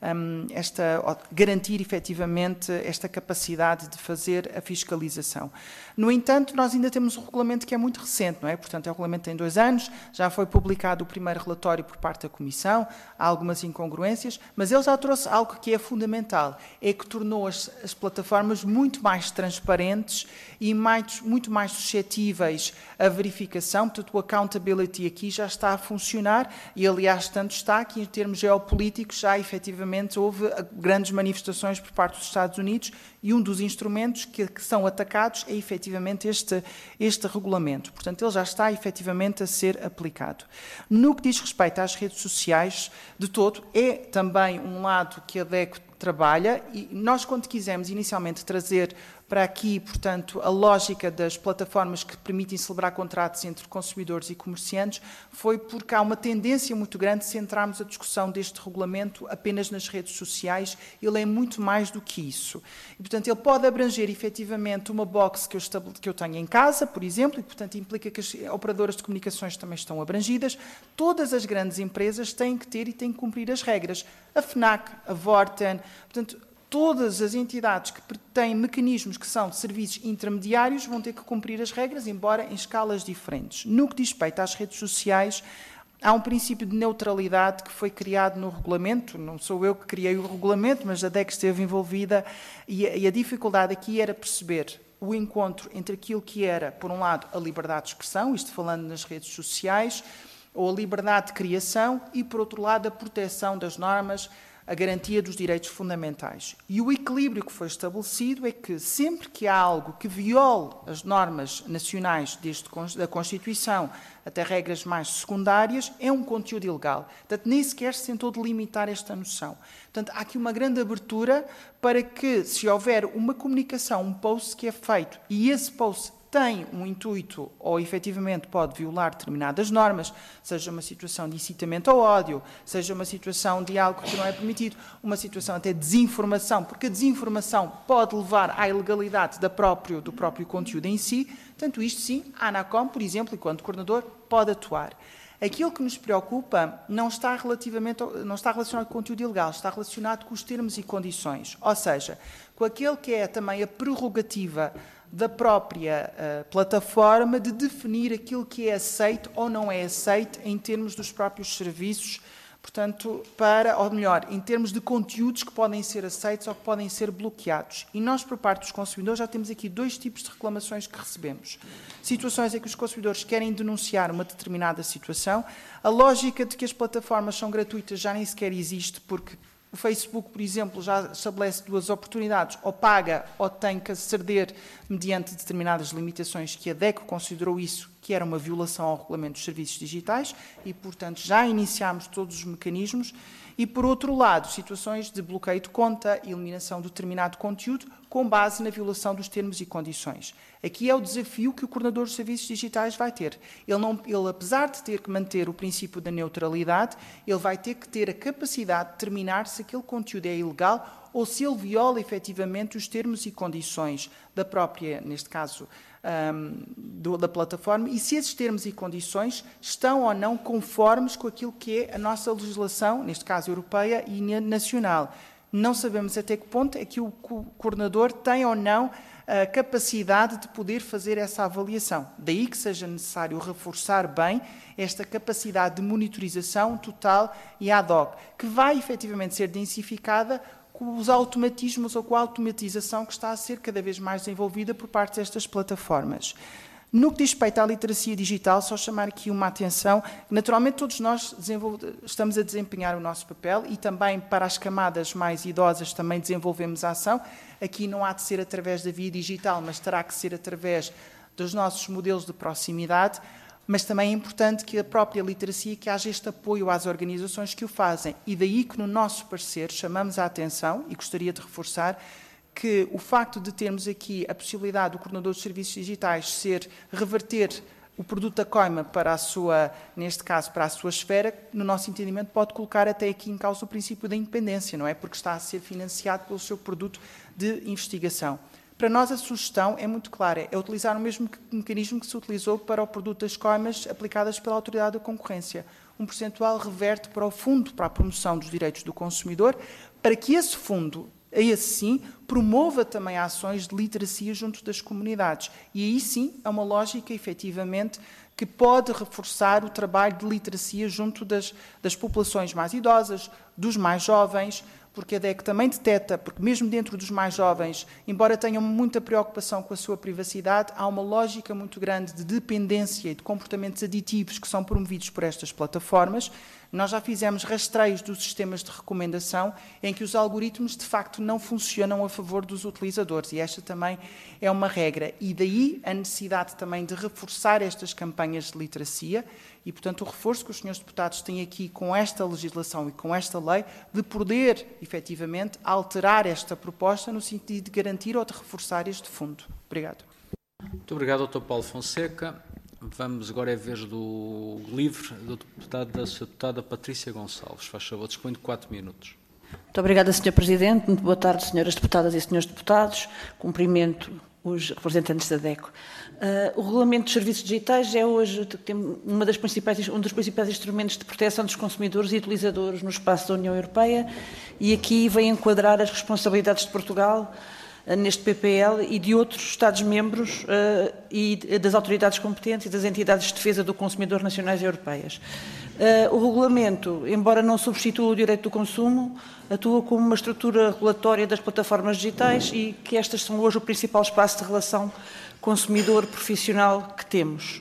D: garantir, efetivamente, esta capacidade de fazer a fiscalização. No entanto, nós ainda temos um regulamento que é muito recente, não é? Portanto, o regulamento tem 2 anos, já foi publicado o primeiro relatório por parte da Comissão, há algumas incongruências, mas ele já trouxe algo que é fundamental, é que tornou as plataformas muito mais transparentes e muito mais suscetíveis à verificação, portanto, o accountability aqui já está a funcionar e, aliás, tanto está que, em termos geopolíticos, já efetivamente houve grandes manifestações por parte dos Estados Unidos e um dos instrumentos que são atacados é efetivamente este regulamento. Portanto, ele já está efetivamente a ser aplicado. No que diz respeito às redes sociais, de todo, é também um lado que a DECO trabalha e nós, quando quisemos inicialmente trazer para aqui, portanto, a lógica das plataformas que permitem celebrar contratos entre consumidores e comerciantes, foi porque há uma tendência muito grande de centrarmos a discussão deste regulamento apenas nas redes sociais. Ele é muito mais do que isso. E, portanto, ele pode abranger, efetivamente, uma box que eu tenho em casa, por exemplo, e, portanto, implica que as operadoras de comunicações também estão abrangidas. Todas as grandes empresas têm que ter e têm que cumprir as regras. A FNAC, a Vorten, portanto, todas as entidades que têm mecanismos que são de serviços intermediários vão ter que cumprir as regras, embora em escalas diferentes. No que diz respeito às redes sociais, há um princípio de neutralidade que foi criado no regulamento. Não sou eu que criei o regulamento, mas a DEC esteve envolvida e a dificuldade aqui era perceber o encontro entre aquilo que era, por um lado, a liberdade de expressão, isto falando nas redes sociais, ou a liberdade de criação, e, por outro lado, a proteção das normas, a garantia dos direitos fundamentais. E o equilíbrio que foi estabelecido é que sempre que há algo que viole as normas nacionais da Constituição até regras mais secundárias, é um conteúdo ilegal. Portanto, nem sequer se tentou delimitar esta noção. Portanto, há aqui uma grande abertura para que, se houver uma comunicação, um post que é feito, e esse post tem um intuito ou efetivamente pode violar determinadas normas, seja uma situação de incitamento ao ódio, seja uma situação de algo que não é permitido, uma situação até de desinformação, porque a desinformação pode levar à ilegalidade do próprio conteúdo em si. Portanto, isto sim, a ANACOM, por exemplo, enquanto coordenador, pode atuar. Aquilo que nos preocupa não está relacionado com o conteúdo ilegal, está relacionado com os termos e condições, ou seja, com aquele que é também a prerrogativa da própria plataforma de definir aquilo que é aceito ou não é aceito em termos dos próprios serviços, portanto, ou melhor, em termos de conteúdos que podem ser aceitos ou que podem ser bloqueados. E nós, por parte dos consumidores, já temos aqui 2 tipos de reclamações que recebemos. Situações em que os consumidores querem denunciar uma determinada situação. A lógica de que as plataformas são gratuitas já nem sequer existe, porque O Facebook, por exemplo, já estabelece 2 oportunidades, ou paga ou tem que ceder mediante determinadas limitações que a DECO considerou isso, que era uma violação ao Regulamento dos Serviços Digitais e, portanto, já iniciámos todos os mecanismos. E, por outro lado, situações de bloqueio de conta, eliminação de determinado conteúdo, com base na violação dos termos e condições. Aqui é o desafio que o Coordenador dos Serviços Digitais vai ter. Ele, apesar de ter que manter o princípio da neutralidade, ele vai ter que ter a capacidade de determinar se aquele conteúdo é ilegal ou se ele viola efetivamente os termos e condições da própria, neste caso, da plataforma, e se esses termos e condições estão ou não conformes com aquilo que é a nossa legislação, neste caso europeia e nacional. Não sabemos até que ponto é que o coordenador tem ou não a capacidade de poder fazer essa avaliação. Daí que seja necessário reforçar bem esta capacidade de monitorização total e ad hoc, que vai efetivamente ser densificada com os automatismos ou com a automatização que está a ser cada vez mais desenvolvida por parte destas plataformas. No que diz respeito à literacia digital, só chamar aqui uma atenção, naturalmente todos nós estamos a desempenhar o nosso papel e também para as camadas mais idosas também desenvolvemos a ação. Aqui não há de ser através da via digital, mas terá que ser através dos nossos modelos de proximidade, mas também é importante que a própria literacia, que haja este apoio às organizações que o fazem. E daí que no nosso parecer chamamos a atenção, e gostaria de reforçar, que o facto de termos aqui a possibilidade do Coordenador dos Serviços Digitais reverter o produto da coima para a sua, neste caso, para a sua esfera, no nosso entendimento pode colocar até aqui em causa o princípio da independência, não é? Porque está a ser financiado pelo seu produto de investigação. Para nós a sugestão é muito clara, é utilizar o mesmo mecanismo que se utilizou para o produto das coimas aplicadas pela Autoridade da Concorrência. Um percentual reverte para o Fundo para a Promoção dos Direitos do Consumidor, para que esse fundo, esse sim, promova também ações de literacia junto das comunidades. E aí sim é uma lógica, efetivamente, que pode reforçar o trabalho de literacia junto das populações mais idosas, dos mais jovens, porque a DEC também detecta, porque mesmo dentro dos mais jovens, embora tenham muita preocupação com a sua privacidade, há uma lógica muito grande de dependência e de comportamentos aditivos que são promovidos por estas plataformas. Nós já fizemos rastreios dos sistemas de recomendação em que os algoritmos, de facto, não funcionam a favor dos utilizadores e esta também é uma regra. E daí a necessidade também de reforçar estas campanhas de literacia e, portanto, o reforço que os senhores deputados têm aqui com esta legislação e com esta lei de poder, efetivamente, alterar esta proposta no sentido de garantir ou de reforçar este fundo. Obrigado.
A: Muito obrigado, Dr. Paulo Fonseca. Vamos agora, é vez do livre da deputada Patrícia Gonçalves. Faz favor, dispõe de 4 minutos.
G: Muito obrigada, Sr. Presidente. Muito boa tarde, senhoras deputadas e senhores deputados. Cumprimento os representantes da DECO. O Regulamento dos Serviços Digitais é hoje um dos principais instrumentos de proteção dos consumidores e utilizadores no espaço da União Europeia e aqui vem enquadrar as responsabilidades de Portugal neste PPL e de outros Estados-membros e das autoridades competentes e das entidades de defesa do consumidor nacionais e europeias. O regulamento, embora não substitua o direito do consumo, atua como uma estrutura regulatória das plataformas digitais e que estas são hoje o principal espaço de relação consumidor-profissional que temos.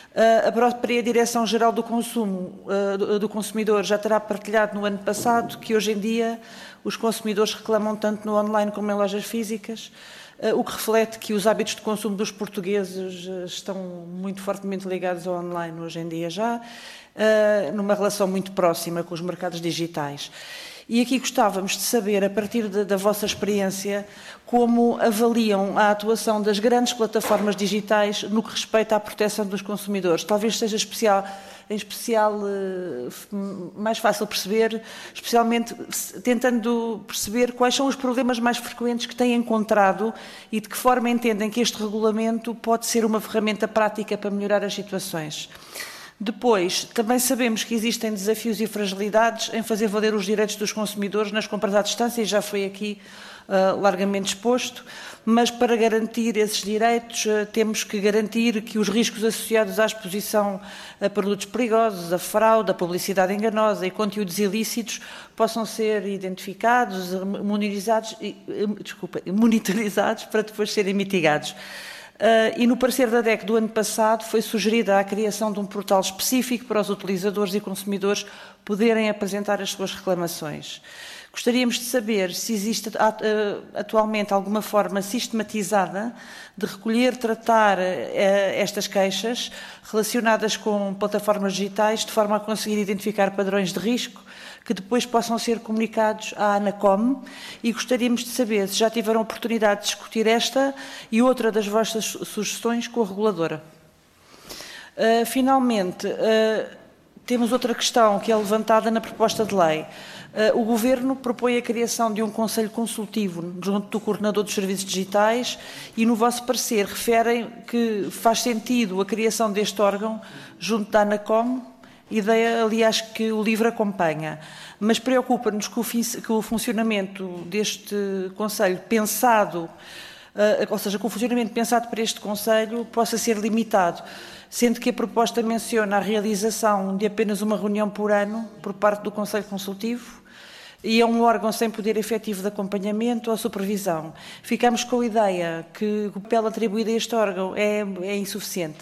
G: A própria Direção-Geral do Consumo do Consumidor já terá partilhado no ano passado que hoje em dia os consumidores reclamam tanto no online como em lojas físicas, o que reflete que os hábitos de consumo dos portugueses estão muito fortemente ligados ao online hoje em dia já, numa relação muito próxima com os mercados digitais. E aqui gostávamos de saber, a partir da vossa experiência, como avaliam a atuação das grandes plataformas digitais no que respeita à proteção dos consumidores. Talvez seja em especial mais fácil perceber, especialmente tentando perceber quais são os problemas mais frequentes que têm encontrado e de que forma entendem que este regulamento pode ser uma ferramenta prática para melhorar as situações. Depois, também sabemos que existem desafios e fragilidades em fazer valer os direitos dos consumidores nas compras à distância, e já foi aqui largamente exposto, mas para garantir esses direitos temos que garantir que os riscos associados à exposição a produtos perigosos, a fraude, a publicidade enganosa e conteúdos ilícitos possam ser identificados, monitorizados para depois serem mitigados. E no parecer da DEC do ano passado foi sugerida a criação de um portal específico para os utilizadores e consumidores poderem apresentar as suas reclamações. Gostaríamos de saber se existe atualmente alguma forma sistematizada de recolher, tratar estas queixas relacionadas com plataformas digitais, de forma a conseguir identificar padrões de risco que depois possam ser comunicados à ANACOM, e gostaríamos de saber se já tiveram oportunidade de discutir esta e outra das vossas sugestões com a reguladora. Finalmente, temos outra questão que é levantada na proposta de lei. O Governo propõe a criação de um Conselho Consultivo junto do Coordenador dos Serviços Digitais e, no vosso parecer, referem que faz sentido a criação deste órgão junto da ANACOM, ideia, aliás, que o LIVRE acompanha. Mas preocupa-nos que o funcionamento deste Conselho pensado, ou seja, que o funcionamento pensado para este Conselho possa ser limitado, sendo que a proposta menciona a realização de apenas uma reunião por ano por parte do Conselho Consultivo e é um órgão sem poder efetivo de acompanhamento ou supervisão. Ficamos com a ideia que o papel atribuído a este órgão é insuficiente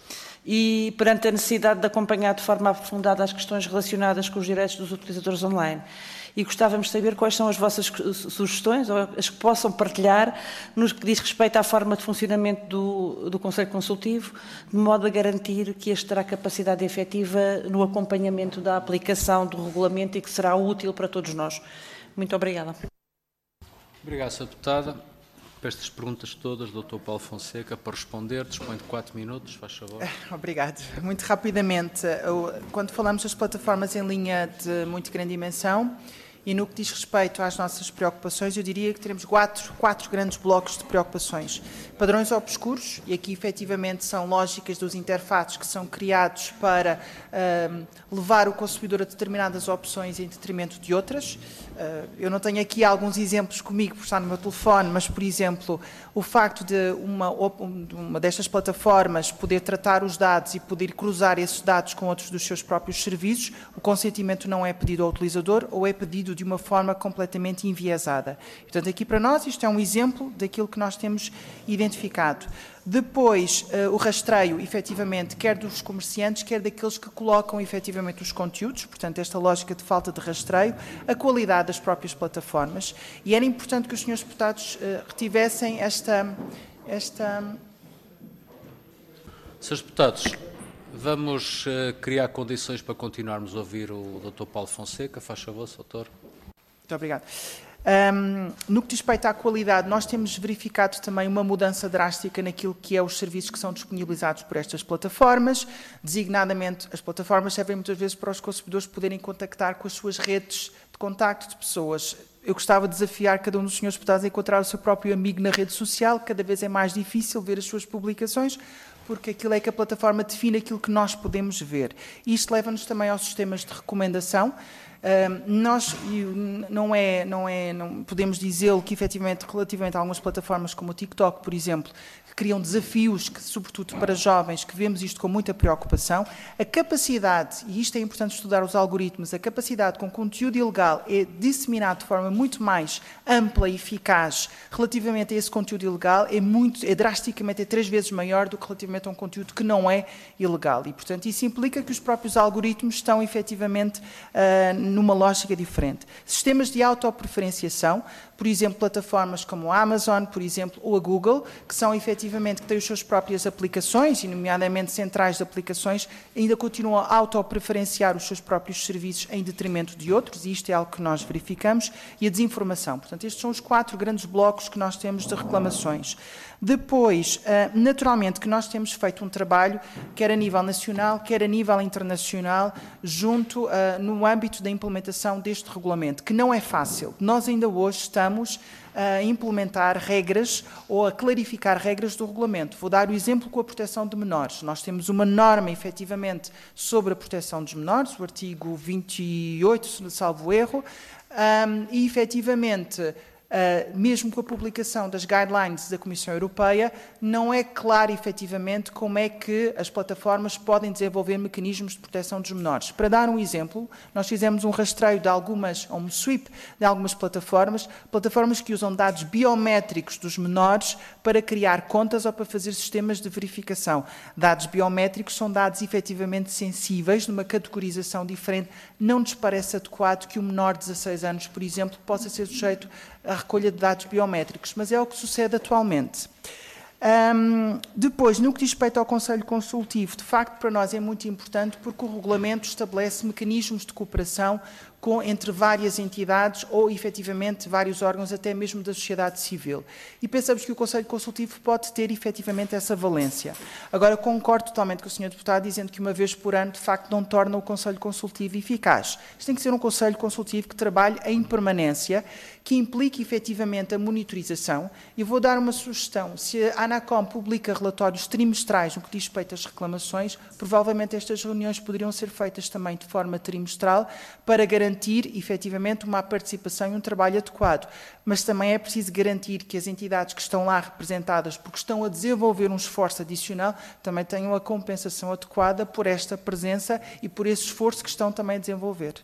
G: e perante a necessidade de acompanhar de forma aprofundada as questões relacionadas com os direitos dos utilizadores online. E gostávamos de saber quais são as vossas sugestões, ou as que possam partilhar, no que diz respeito à forma de funcionamento do Conselho Consultivo, de modo a garantir que este terá capacidade efetiva no acompanhamento da aplicação do regulamento e que será útil para todos nós. Muito obrigada.
A: Obrigado, Sra. Deputada. Para estas perguntas todas, Dr. Paulo Fonseca, para responder, dispõe de 4 minutos, faz favor.
D: Obrigado. Muito rapidamente, quando falamos das plataformas em linha de muito grande dimensão, e no que diz respeito às nossas preocupações, eu diria que teremos quatro grandes blocos de preocupações. Padrões obscuros, e aqui efetivamente são lógicas dos interfaces que são criados para levar o consumidor a determinadas opções em detrimento de outras. Eu não tenho aqui alguns exemplos comigo, por estar no meu telefone, mas, por exemplo, o facto de uma destas plataformas poder tratar os dados e poder cruzar esses dados com outros dos seus próprios serviços, o consentimento não é pedido ao utilizador ou é pedido de uma forma completamente enviesada. Portanto, aqui para nós isto é um exemplo daquilo que nós temos identificado. Depois, o rastreio, efetivamente, quer dos comerciantes, quer daqueles que colocam efetivamente os conteúdos, portanto, esta lógica de falta de rastreio, a qualidade das próprias plataformas, e era importante que os senhores deputados retivessem esta...
A: Senhores deputados, vamos criar condições para continuarmos a ouvir o Dr. Paulo Fonseca. Faz favor, Sr. Doutor.
D: Muito obrigado. No que diz respeito à qualidade, nós temos verificado também uma mudança drástica naquilo que é os serviços que são disponibilizados por estas plataformas. Designadamente, as plataformas servem muitas vezes para os consumidores poderem contactar com as suas redes de contacto de pessoas. Eu gostava de desafiar cada um dos senhores deputados a encontrar o seu próprio amigo na rede social. Cada vez é mais difícil ver as suas publicações, porque aquilo é que a plataforma define aquilo que nós podemos ver. Isto leva-nos também aos sistemas de recomendação. Nós não podemos dizê-lo que, efetivamente, relativamente a algumas plataformas como o TikTok, por exemplo, que criam desafios, que, sobretudo para jovens, que vemos isto com muita preocupação, a capacidade, e isto é importante estudar os algoritmos, a capacidade com conteúdo ilegal é disseminado de forma muito mais ampla e eficaz relativamente a esse conteúdo ilegal, é drasticamente 3 vezes maior do que relativamente a um conteúdo que não é ilegal. E, portanto, isso implica que os próprios algoritmos estão, efetivamente, numa lógica diferente. Sistemas de autopreferenciação, por exemplo, plataformas como a Amazon, por exemplo, ou a Google, que são efetivamente, que têm as suas próprias aplicações, e nomeadamente centrais de aplicações, ainda continuam a autopreferenciar os seus próprios serviços em detrimento de outros, e isto é algo que nós verificamos, e a desinformação. Portanto, estes são os 4 grandes blocos que nós temos de reclamações. Depois, naturalmente, que nós temos feito um trabalho, quer a nível nacional, quer a nível internacional, junto no âmbito da implementação deste regulamento, que não é fácil. Nós ainda hoje estamos a implementar regras ou a clarificar regras do regulamento. Vou dar o exemplo com a proteção de menores. Nós temos uma norma, efetivamente, sobre a proteção dos menores, o artigo 28, salvo erro, e, efetivamente, mesmo com a publicação das guidelines da Comissão Europeia, não é claro efetivamente como é que as plataformas podem desenvolver mecanismos de proteção dos menores. Para dar um exemplo, nós fizemos um rastreio de um sweep de algumas plataformas que usam dados biométricos dos menores para criar contas ou para fazer sistemas de verificação. Dados biométricos são dados efetivamente sensíveis, numa categorização diferente. Não nos parece adequado que um menor de 16 anos, por exemplo, possa ser sujeito à recolha de dados biométricos, mas é o que sucede atualmente. Depois, no que diz respeito ao Conselho Consultivo, de facto, para nós é muito importante porque o regulamento estabelece mecanismos de cooperação entre várias entidades ou, efetivamente, vários órgãos, até mesmo da sociedade civil. E pensamos que o Conselho Consultivo pode ter, efetivamente, essa valência. Agora, concordo totalmente com o Sr. Deputado, dizendo que uma vez por ano, de facto, não torna o Conselho Consultivo eficaz. Isto tem que ser um Conselho Consultivo que trabalhe em permanência, que implique, efetivamente, a monitorização. E vou dar uma sugestão. Se a ANACOM publica relatórios trimestrais no que diz respeito às reclamações, provavelmente estas reuniões poderiam ser feitas também de forma trimestral para garantir, efetivamente, uma participação e um trabalho adequado. Mas também é preciso garantir que as entidades que estão lá representadas, porque estão a desenvolver um esforço adicional, também tenham a compensação adequada por esta presença e por esse esforço que estão também a desenvolver.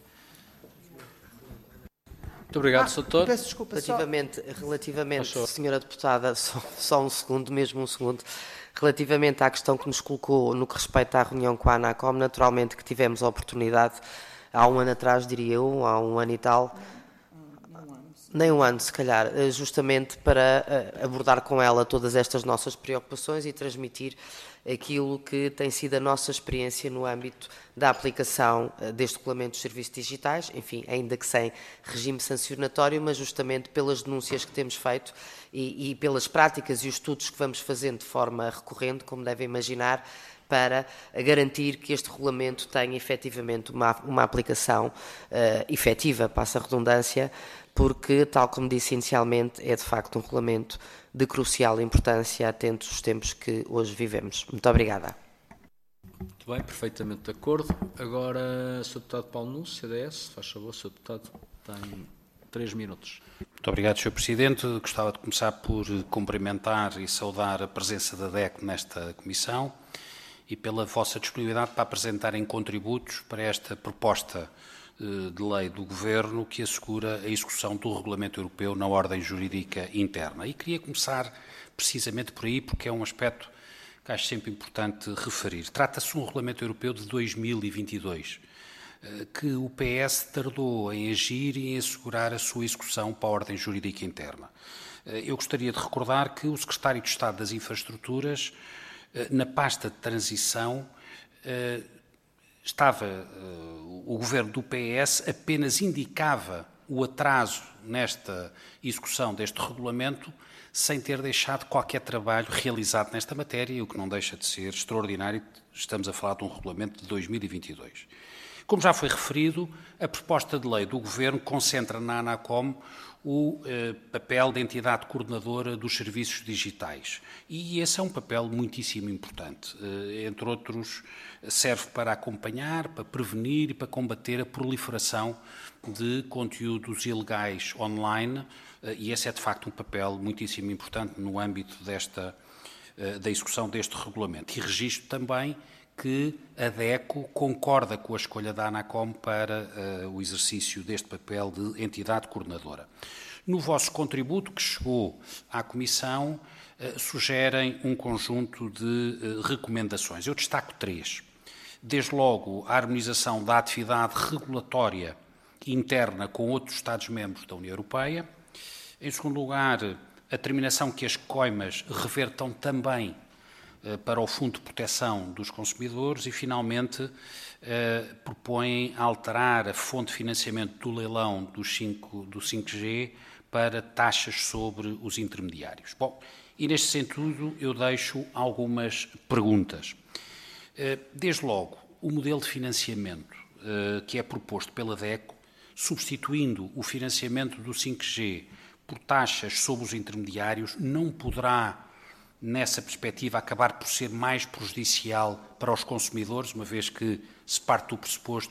A: Muito obrigado, Sr. Doutor.
D: Peço desculpa,
B: Relativamente, Sra. Deputada, só um segundo, mesmo um segundo. Relativamente à questão que nos colocou no que respeita à reunião com a ANACOM, naturalmente que tivemos a oportunidade, há um ano atrás, diria eu, há um ano e tal, nem um ano se calhar, justamente para abordar com ela todas estas nossas preocupações e transmitir aquilo que tem sido a nossa experiência no âmbito da aplicação deste regulamento dos serviços digitais, enfim, ainda que sem regime sancionatório, mas justamente pelas denúncias que temos feito e pelas práticas e os estudos que vamos fazendo de forma recorrente, como devem imaginar, para garantir que este regulamento tenha efetivamente uma aplicação efetiva, passa a redundância, porque, tal como disse inicialmente, é de facto um regulamento de crucial importância, atentos aos tempos que hoje vivemos. Muito obrigada.
A: Muito bem, perfeitamente de acordo. Agora, Sr. Deputado Paulo Nunes, CDS, faz favor, Sr. Deputado, tem 3 minutos.
H: Muito obrigado, Sr. Presidente. Gostava de começar por cumprimentar e saudar a presença da DECO nesta comissão e pela vossa disponibilidade para apresentarem contributos para esta proposta de lei do Governo que assegura a execução do Regulamento Europeu na ordem jurídica interna. E queria começar precisamente por aí, porque é um aspecto que acho sempre importante referir. Trata-se de um Regulamento Europeu de 2022, que o PS tardou em agir e em assegurar a sua execução para a ordem jurídica interna. Eu gostaria de recordar que o Secretário de Estado das Infraestruturas, na pasta de transição, o governo do PS apenas indicava o atraso nesta execução deste regulamento sem ter deixado qualquer trabalho realizado nesta matéria, o que não deixa de ser extraordinário. Estamos a falar de um regulamento de 2022. Como já foi referido, a proposta de lei do Governo concentra na ANACOM o papel de entidade coordenadora dos serviços digitais. E esse é um papel muitíssimo importante. Entre outros, serve para acompanhar, para prevenir e para combater a proliferação de conteúdos ilegais online, e esse é de facto um papel muitíssimo importante no âmbito da execução deste regulamento. E registro também que a DECO concorda com a escolha da ANACOM para o exercício deste papel de entidade coordenadora. No vosso contributo, que chegou à Comissão, sugerem um conjunto de recomendações. Eu destaco 3. Desde logo, a harmonização da atividade regulatória interna com outros Estados-membros da União Europeia. Em segundo lugar, a determinação que as coimas revertam também para o Fundo de Proteção dos Consumidores e, finalmente, propõem alterar a fonte de financiamento do leilão do 5G para taxas sobre os intermediários. Bom, e neste sentido eu deixo algumas perguntas. Desde logo, o modelo de financiamento que é proposto pela DECO, substituindo o financiamento do 5G por taxas sobre os intermediários, não poderá, nessa perspectiva, acabar por ser mais prejudicial para os consumidores, uma vez que se parte do pressuposto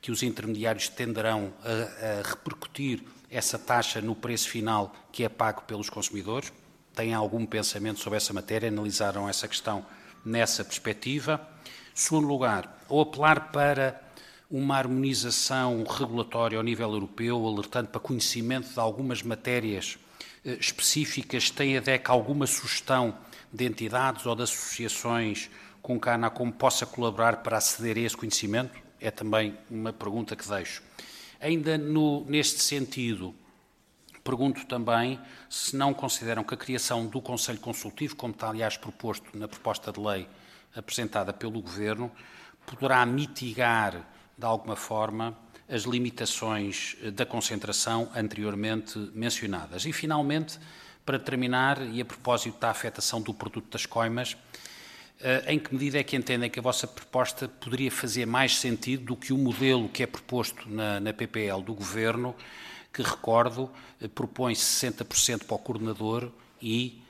H: que os intermediários tenderão a repercutir essa taxa no preço final que é pago pelos consumidores? Têm algum pensamento sobre essa matéria? Analisaram essa questão nessa perspectiva? Segundo lugar, ao apelar para uma harmonização regulatória ao nível europeu, alertando para conhecimento de algumas matérias específicas, tem a DEC alguma sugestão de entidades ou de associações com que a ANACOM possa colaborar para aceder a esse conhecimento? É também uma pergunta que deixo. Ainda neste sentido, pergunto também se não consideram que a criação do Conselho Consultivo, como está aliás proposto na proposta de lei apresentada pelo Governo, poderá mitigar de alguma forma as limitações da concentração anteriormente mencionadas. E finalmente, para terminar, e a propósito da afetação do produto das coimas, em que medida é que entendem que a vossa proposta poderia fazer mais sentido do que o modelo que é proposto na PPL do Governo, que, recordo, propõe 60% para o coordenador e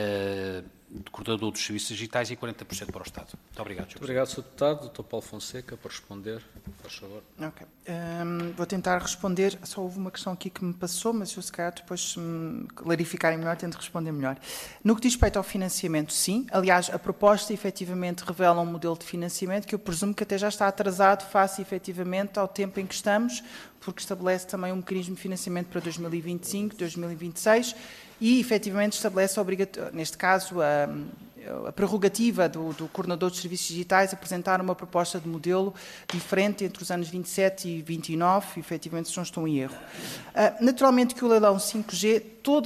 H: coordenador dos serviços digitais e 40% para o Estado. Muito obrigado, Sr.
A: Obrigado, Sr. Deputado. Dr. Paulo Fonseca, para responder, faz favor.
D: Ok. Vou tentar responder. Só houve uma questão aqui que me passou, mas eu, se calhar, depois, se me clarificarem melhor, tento responder melhor. No que diz respeito ao financiamento, sim. Aliás, a proposta, efetivamente, revela um modelo de financiamento que eu presumo que até já está atrasado face, efetivamente, ao tempo em que estamos, porque estabelece também um mecanismo de financiamento para 2025, 2026, e, efetivamente, estabelece, neste caso, a prerrogativa do coordenador dos serviços digitais apresentar uma proposta de modelo diferente entre os anos 27 e 29, efetivamente, se não estou em erro. Naturalmente que o leilão 5G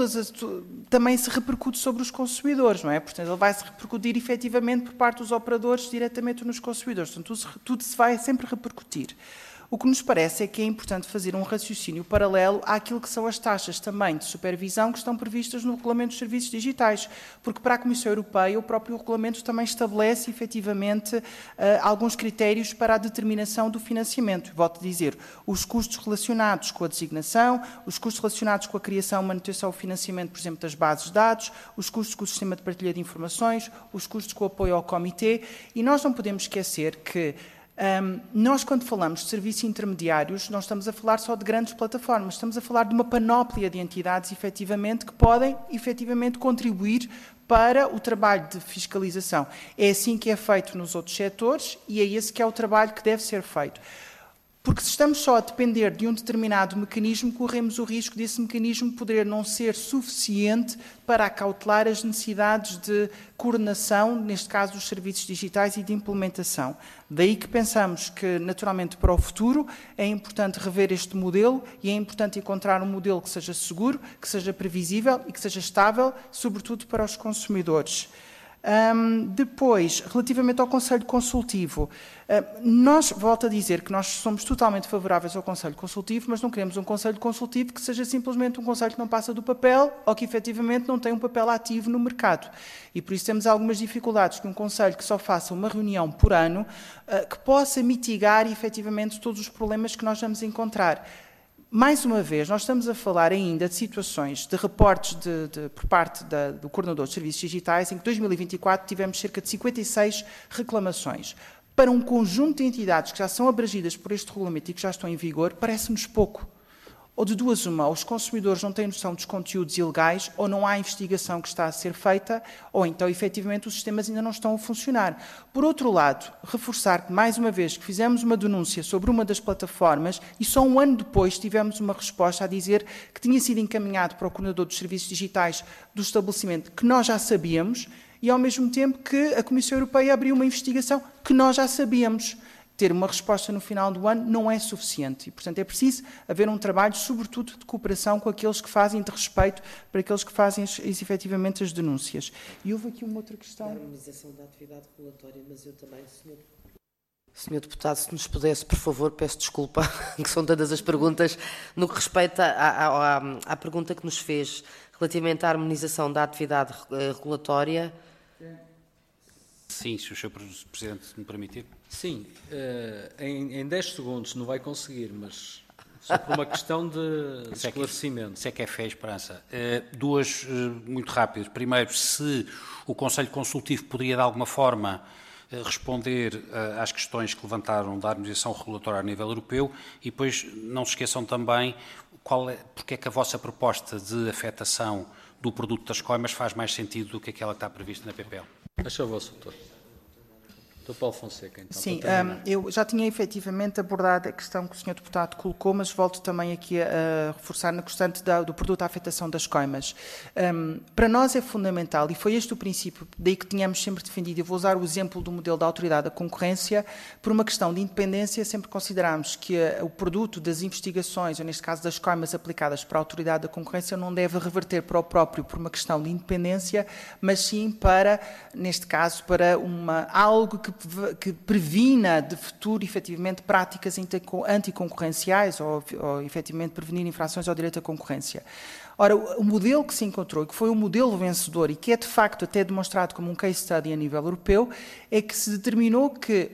D: também se repercute sobre os consumidores, não é? Portanto, ele vai se repercutir, efetivamente, por parte dos operadores diretamente nos consumidores. Portanto, tudo se vai sempre repercutir. O que nos parece é que é importante fazer um raciocínio paralelo àquilo que são as taxas também de supervisão que estão previstas no Regulamento dos Serviços Digitais, porque para a Comissão Europeia o próprio Regulamento também estabelece efetivamente alguns critérios para a determinação do financiamento. Volto a dizer, os custos relacionados com a designação, os custos relacionados com a criação, manutenção e financiamento, por exemplo, das bases de dados, os custos com o sistema de partilha de informações, os custos com o apoio ao comitê, e nós não podemos esquecer que nós, quando falamos de serviços intermediários, não estamos a falar só de grandes plataformas, estamos a falar de uma panóplia de entidades, efetivamente, que podem, efetivamente, contribuir para o trabalho de fiscalização. É assim que é feito nos outros setores e é esse que é o trabalho que deve ser feito. Porque se estamos só a depender de um determinado mecanismo, corremos o risco desse mecanismo poder não ser suficiente para acautelar as necessidades de coordenação, neste caso dos serviços digitais e de implementação. Daí que pensamos que, naturalmente, para o futuro é importante rever este modelo e é importante encontrar um modelo que seja seguro, que seja previsível e que seja estável, sobretudo para os consumidores. Depois, relativamente ao Conselho Consultivo, volto a dizer que nós somos totalmente favoráveis ao Conselho Consultivo, mas não queremos um Conselho Consultivo que seja simplesmente um Conselho que não passa do papel ou que efetivamente não tem um papel ativo no mercado. E por isso temos algumas dificuldades que um Conselho que só faça uma reunião por ano, que possa mitigar efetivamente todos os problemas que nós vamos encontrar. Mais uma vez, nós estamos a falar ainda de situações de reportes por parte do Coordenador de Serviços Digitais, em que em 2024 tivemos cerca de 56 reclamações. Para um conjunto de entidades que já são abrangidas por este regulamento e que já estão em vigor, parece-nos pouco. Ou de duas uma, os consumidores não têm noção dos conteúdos ilegais, ou não há investigação que está a ser feita, ou então, efetivamente, os sistemas ainda não estão a funcionar. Por outro lado, reforçar que, mais uma vez, que fizemos uma denúncia sobre uma das plataformas e só um ano depois tivemos uma resposta a dizer que tinha sido encaminhado para o coordenador dos serviços digitais do estabelecimento, que nós já sabíamos, e ao mesmo tempo que a Comissão Europeia abriu uma investigação que nós já sabíamos. Ter uma resposta no final do ano não é suficiente e, portanto, é preciso haver um trabalho, sobretudo, de cooperação com aqueles que fazem, de respeito para aqueles que fazem efetivamente as denúncias. E houve aqui uma outra questão.
B: A harmonização da atividade regulatória, mas eu também, Senhor Deputado, se nos pudesse, por favor, peço desculpa, que são tantas as perguntas, no que respeita à pergunta que nos fez relativamente à harmonização da atividade regulatória.
H: Sim, se o Sr. Presidente me permitir.
A: Sim, em 10 segundos não vai conseguir, mas só por uma questão de esclarecimento.
H: Se é que é fé a esperança. Duas muito rápidas. Primeiro, se o Conselho Consultivo poderia, de alguma forma, responder às questões que levantaram da harmonização regulatória a nível europeu e depois não se esqueçam também porque é que a vossa proposta de afetação do produto das coimas faz mais sentido do que aquela que está prevista na PPL.
A: Acho a vossa, doutor. Dr. Paulo Fonseca, então.
D: Sim, eu já tinha efetivamente abordado a questão que o Sr. Deputado colocou, mas volto também aqui a reforçar na questão do produto à afetação das coimas. Para nós é fundamental, e foi este o princípio, daí que tínhamos sempre defendido, eu vou usar o exemplo do modelo da Autoridade da Concorrência, por uma questão de independência, sempre consideramos que o produto das investigações, ou neste caso das coimas aplicadas para a Autoridade da Concorrência, não deve reverter para o próprio por uma questão de independência, mas sim para, neste caso, para algo que previna de futuro, efetivamente, práticas anticoncorrenciais ou efetivamente, prevenir infrações ao direito à concorrência. Ora, o modelo que se encontrou, que foi um modelo vencedor e que é, de facto, até demonstrado como um case study a nível europeu, é que se determinou que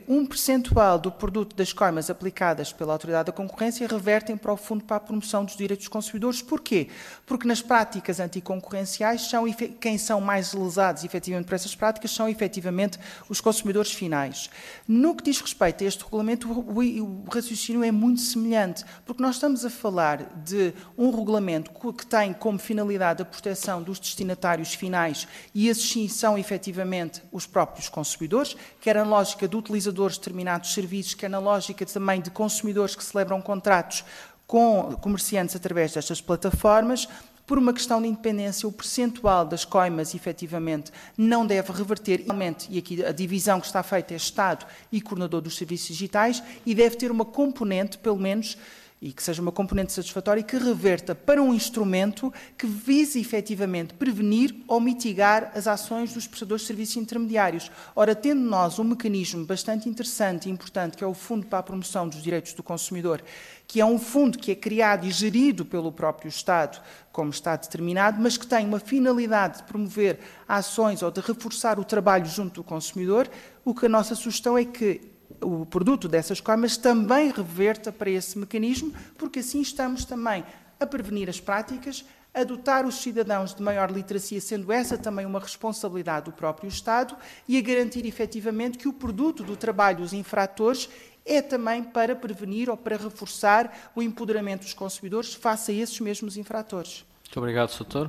D: 1% do produto das coimas aplicadas pela Autoridade da Concorrência revertem para o Fundo para a Promoção dos Direitos dos Consumidores. Porquê? Porque nas práticas anticoncorrenciais, quem são mais lesados, efetivamente, por essas práticas, são, efetivamente, os consumidores finais. No que diz respeito a este regulamento, o raciocínio é muito semelhante, porque nós estamos a falar de um regulamento que tem como finalidade a proteção dos destinatários finais, e esses sim são efetivamente os próprios consumidores, quer na lógica de utilizadores de determinados serviços, quer na lógica também de consumidores que celebram contratos com comerciantes através destas plataformas. Por uma questão de independência, o percentual das coimas, efetivamente, não deve reverter, e aqui a divisão que está feita é Estado e coordenador dos serviços digitais, e deve ter uma componente, pelo menos, e que seja uma componente satisfatória, que reverta para um instrumento que vise efetivamente prevenir ou mitigar as ações dos prestadores de serviços intermediários. Ora, tendo nós um mecanismo bastante interessante e importante, que é o Fundo para a Promoção dos Direitos do Consumidor, que é um fundo que é criado e gerido pelo próprio Estado, como está determinado, mas que tem uma finalidade de promover ações ou de reforçar o trabalho junto do consumidor, o que a nossa sugestão é que o produto dessas coimas também reverta para esse mecanismo, porque assim estamos também a prevenir as práticas, a dotar os cidadãos de maior literacia, sendo essa também uma responsabilidade do próprio Estado, e a garantir efetivamente que o produto do trabalho dos infratores é também para prevenir ou para reforçar o empoderamento dos consumidores face a esses mesmos infratores.
A: Muito obrigado, Doutor.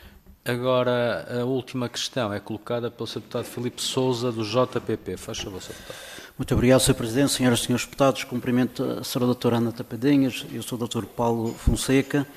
A: Agora, a última questão é colocada pelo Sr. Deputado Filipe Sousa, do JPP. Faz favor, Sr. Deputado.
I: Muito obrigado, Sr. Presidente, senhoras e senhores deputados. Cumprimento a Sra. Doutora Ana Tapadinhas e o Sr. Dr. Paulo Fonseca.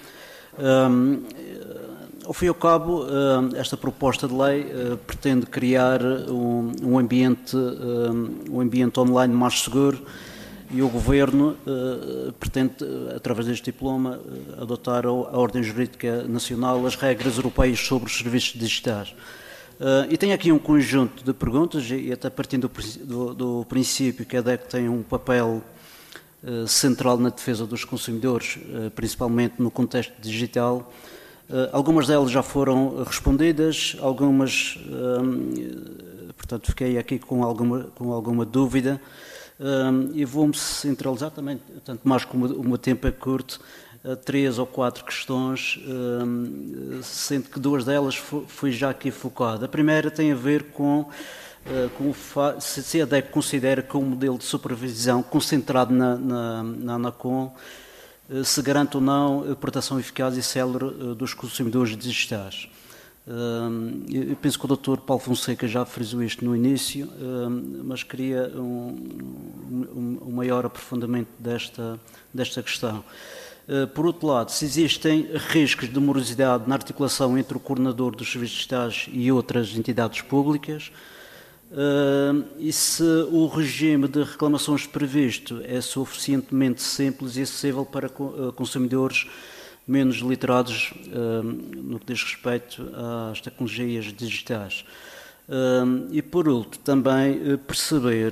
I: Ao fim e ao cabo, esta proposta de lei pretende criar um ambiente online mais seguro, e o Governo pretende, através deste diploma, adotar a Ordem Jurídica Nacional as regras europeias sobre os serviços digitais. E tenho aqui um conjunto de perguntas, e até partindo do princípio que a DEC tem um papel central na defesa dos consumidores, principalmente no contexto digital. Algumas delas já foram respondidas, algumas, portanto, fiquei aqui com alguma dúvida, e vou-me centralizar também, tanto mais como o meu tempo é curto, 3 ou 4 questões, sendo que 2 delas fui já aqui focado. A primeira tem a ver com se a DEC considera que o modelo de supervisão concentrado na ANACOM se garante ou não a proteção eficaz e célere dos consumidores digitais. Eu penso que o Dr. Paulo Fonseca já frisou isto no início, mas queria um maior aprofundamento desta questão. Por outro lado, se existem riscos de morosidade na articulação entre o coordenador dos serviços digitais e outras entidades públicas, e se o regime de reclamações previsto é suficientemente simples e acessível para consumidores menos literados no que diz respeito às tecnologias digitais. E, por último, também perceber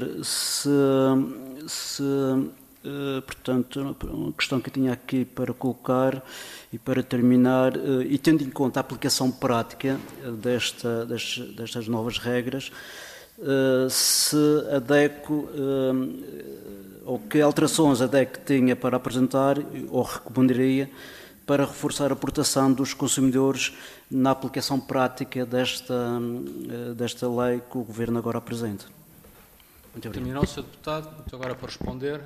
I: portanto, uma questão que eu tinha aqui para colocar e para terminar, e tendo em conta a aplicação prática destas novas regras, se a DECO, ou que alterações a DECO tinha para apresentar ou recomendaria para reforçar a proteção dos consumidores na aplicação prática desta lei que o Governo agora apresenta. Muito obrigado.
A: Terminou, Sr. Deputado. Muito agora para responder.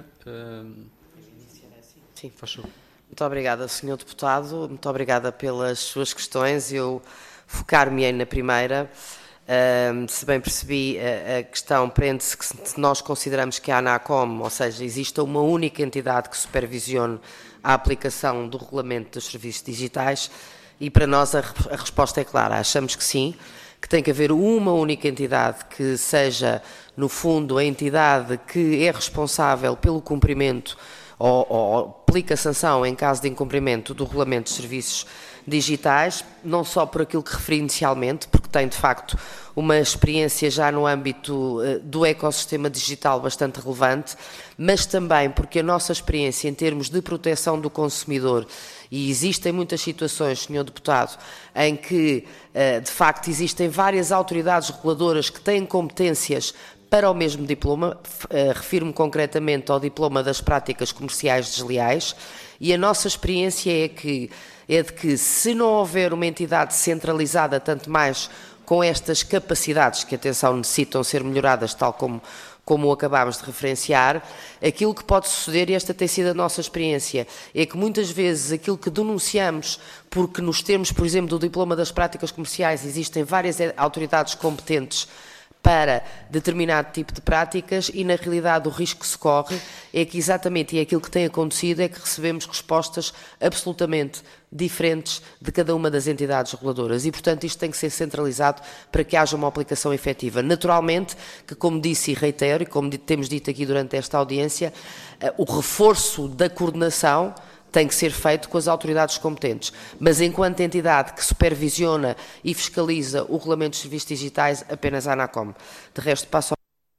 B: Sim.
A: Faz favor.
B: Muito obrigada, Sr. Deputado. Muito obrigada pelas suas questões. Eu focar-me-ei na primeira. Se bem percebi, a questão prende-se que se nós consideramos que a ANACOM, ou seja, exista uma única entidade que supervisione a aplicação do Regulamento dos Serviços Digitais, e para nós a resposta é clara. Achamos que sim, que tem que haver uma única entidade que seja, no fundo, a entidade que é responsável pelo cumprimento ou aplica sanção em caso de incumprimento do Regulamento de Serviços Digitais, não só por aquilo que referi inicialmente, porque tem de facto uma experiência já no âmbito do ecossistema digital bastante relevante, mas também porque a nossa experiência em termos de proteção do consumidor, e existem muitas situações, Sr. Deputado, em que de facto existem várias autoridades reguladoras que têm competências para o mesmo diploma, refiro-me concretamente ao diploma das práticas comerciais desleais, e a nossa experiência é de que se não houver uma entidade centralizada, tanto mais com estas capacidades que, atenção, necessitam ser melhoradas, tal como acabámos de referenciar, aquilo que pode suceder, e esta tem sido a nossa experiência, é que muitas vezes aquilo que denunciamos, porque nos termos, por exemplo, do diploma das práticas comerciais, existem várias autoridades competentes para determinado tipo de práticas, e na realidade o risco que se corre é que exatamente, e é aquilo que tem acontecido, é que recebemos respostas absolutamente diferentes de cada uma das entidades reguladoras, e portanto isto tem que ser centralizado para que haja uma aplicação efetiva. Naturalmente que, como disse e reitero, e como temos dito aqui durante esta audiência, o reforço da coordenação tem que ser feito com as autoridades competentes, mas enquanto entidade que supervisiona e fiscaliza o Regulamento dos Serviços Digitais, apenas a ANACOM. De resto, passo ao...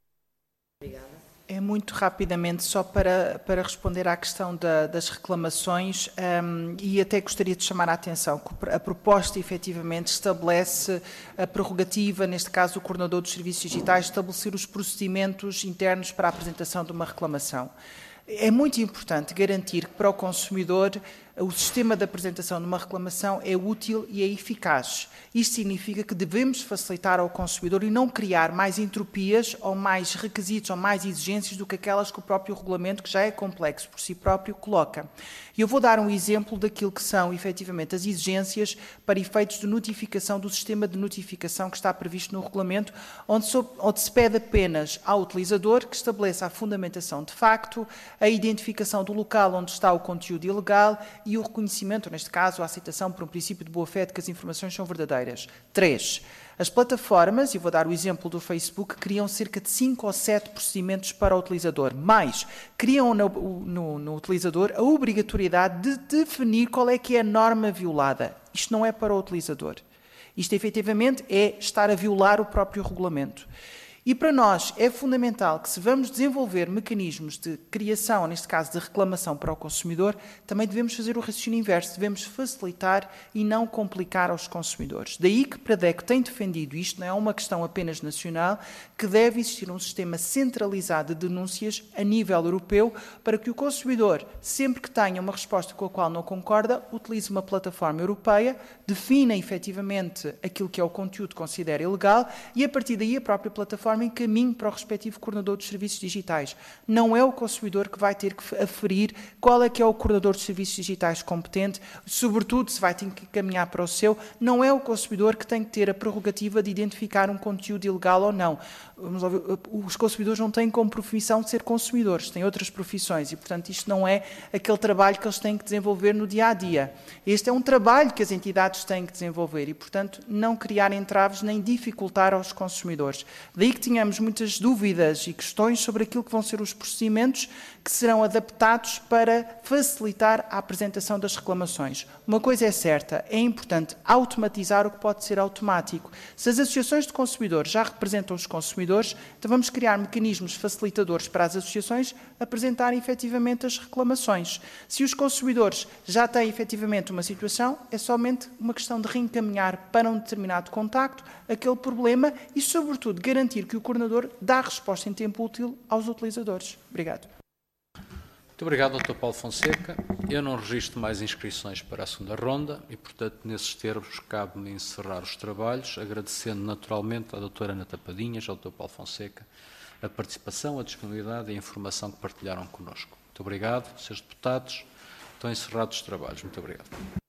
D: É muito rapidamente, só para responder à questão das reclamações, e até gostaria de chamar a atenção que a proposta efetivamente estabelece a prerrogativa, neste caso o Coordenador dos Serviços Digitais, estabelecer os procedimentos internos para a apresentação de uma reclamação. É muito importante garantir que para o consumidor o sistema de apresentação de uma reclamação é útil e é eficaz. Isto significa que devemos facilitar ao consumidor e não criar mais entropias ou mais requisitos ou mais exigências do que aquelas que o próprio regulamento, que já é complexo por si próprio, coloca. E eu vou dar um exemplo daquilo que são, efetivamente, as exigências para efeitos de notificação do sistema de notificação que está previsto no regulamento, onde se pede apenas ao utilizador que estabeleça a fundamentação de facto, a identificação do local onde está o conteúdo ilegal e o reconhecimento, neste caso, a aceitação por um princípio de boa-fé de que as informações são verdadeiras. 3. As plataformas, e vou dar o exemplo do Facebook, criam cerca de 5 ou 7 procedimentos para o utilizador, mas criam no utilizador a obrigatoriedade de definir qual é que é a norma violada. Isto não é para o utilizador. Isto, efetivamente, é estar a violar o próprio regulamento. E para nós é fundamental que, se vamos desenvolver mecanismos de criação, neste caso de reclamação para o consumidor, também devemos fazer o raciocínio inverso, devemos facilitar e não complicar aos consumidores. Daí que a DECO tem defendido, isto não é uma questão apenas nacional, que deve existir um sistema centralizado de denúncias a nível europeu para que o consumidor, sempre que tenha uma resposta com a qual não concorda, utilize uma plataforma europeia, defina efetivamente aquilo que é o conteúdo que considera ilegal e, a partir daí, a própria plataforma encaminhe para o respectivo coordenador dos serviços digitais. Não é o consumidor que vai ter que aferir qual é que é o coordenador dos serviços digitais competente, sobretudo se vai ter que encaminhar para o seu, não é o consumidor que tem que ter a prerrogativa de identificar um conteúdo ilegal ou não. Os consumidores não têm como profissão de ser consumidores, têm outras profissões e, portanto, isto não é aquele trabalho que eles têm que desenvolver no dia-a-dia. Este é um trabalho que as entidades têm que desenvolver e, portanto, não criar entraves nem dificultar aos consumidores. Daí que tínhamos muitas dúvidas e questões sobre aquilo que vão ser os procedimentos que serão adaptados para facilitar a apresentação das reclamações. Uma coisa é certa, é importante automatizar o que pode ser automático. Se as associações de consumidores já representam os consumidores, então vamos criar mecanismos facilitadores para as associações apresentarem efetivamente as reclamações. Se os consumidores já têm efetivamente uma situação, é somente uma questão de reencaminhar para um determinado contacto aquele problema e, sobretudo, garantir que o coordenador dá a resposta em tempo útil aos utilizadores. Obrigado.
A: Muito obrigado, Dr. Paulo Fonseca. Eu não registro mais inscrições para a segunda ronda e, portanto, nesses termos, cabe-me encerrar os trabalhos, agradecendo naturalmente à Dra. Ana Tapadinhas, ao Dr. Paulo Fonseca a participação, a disponibilidade e a informação que partilharam connosco. Muito obrigado, Srs. Deputados. Estão encerrados os trabalhos. Muito obrigado.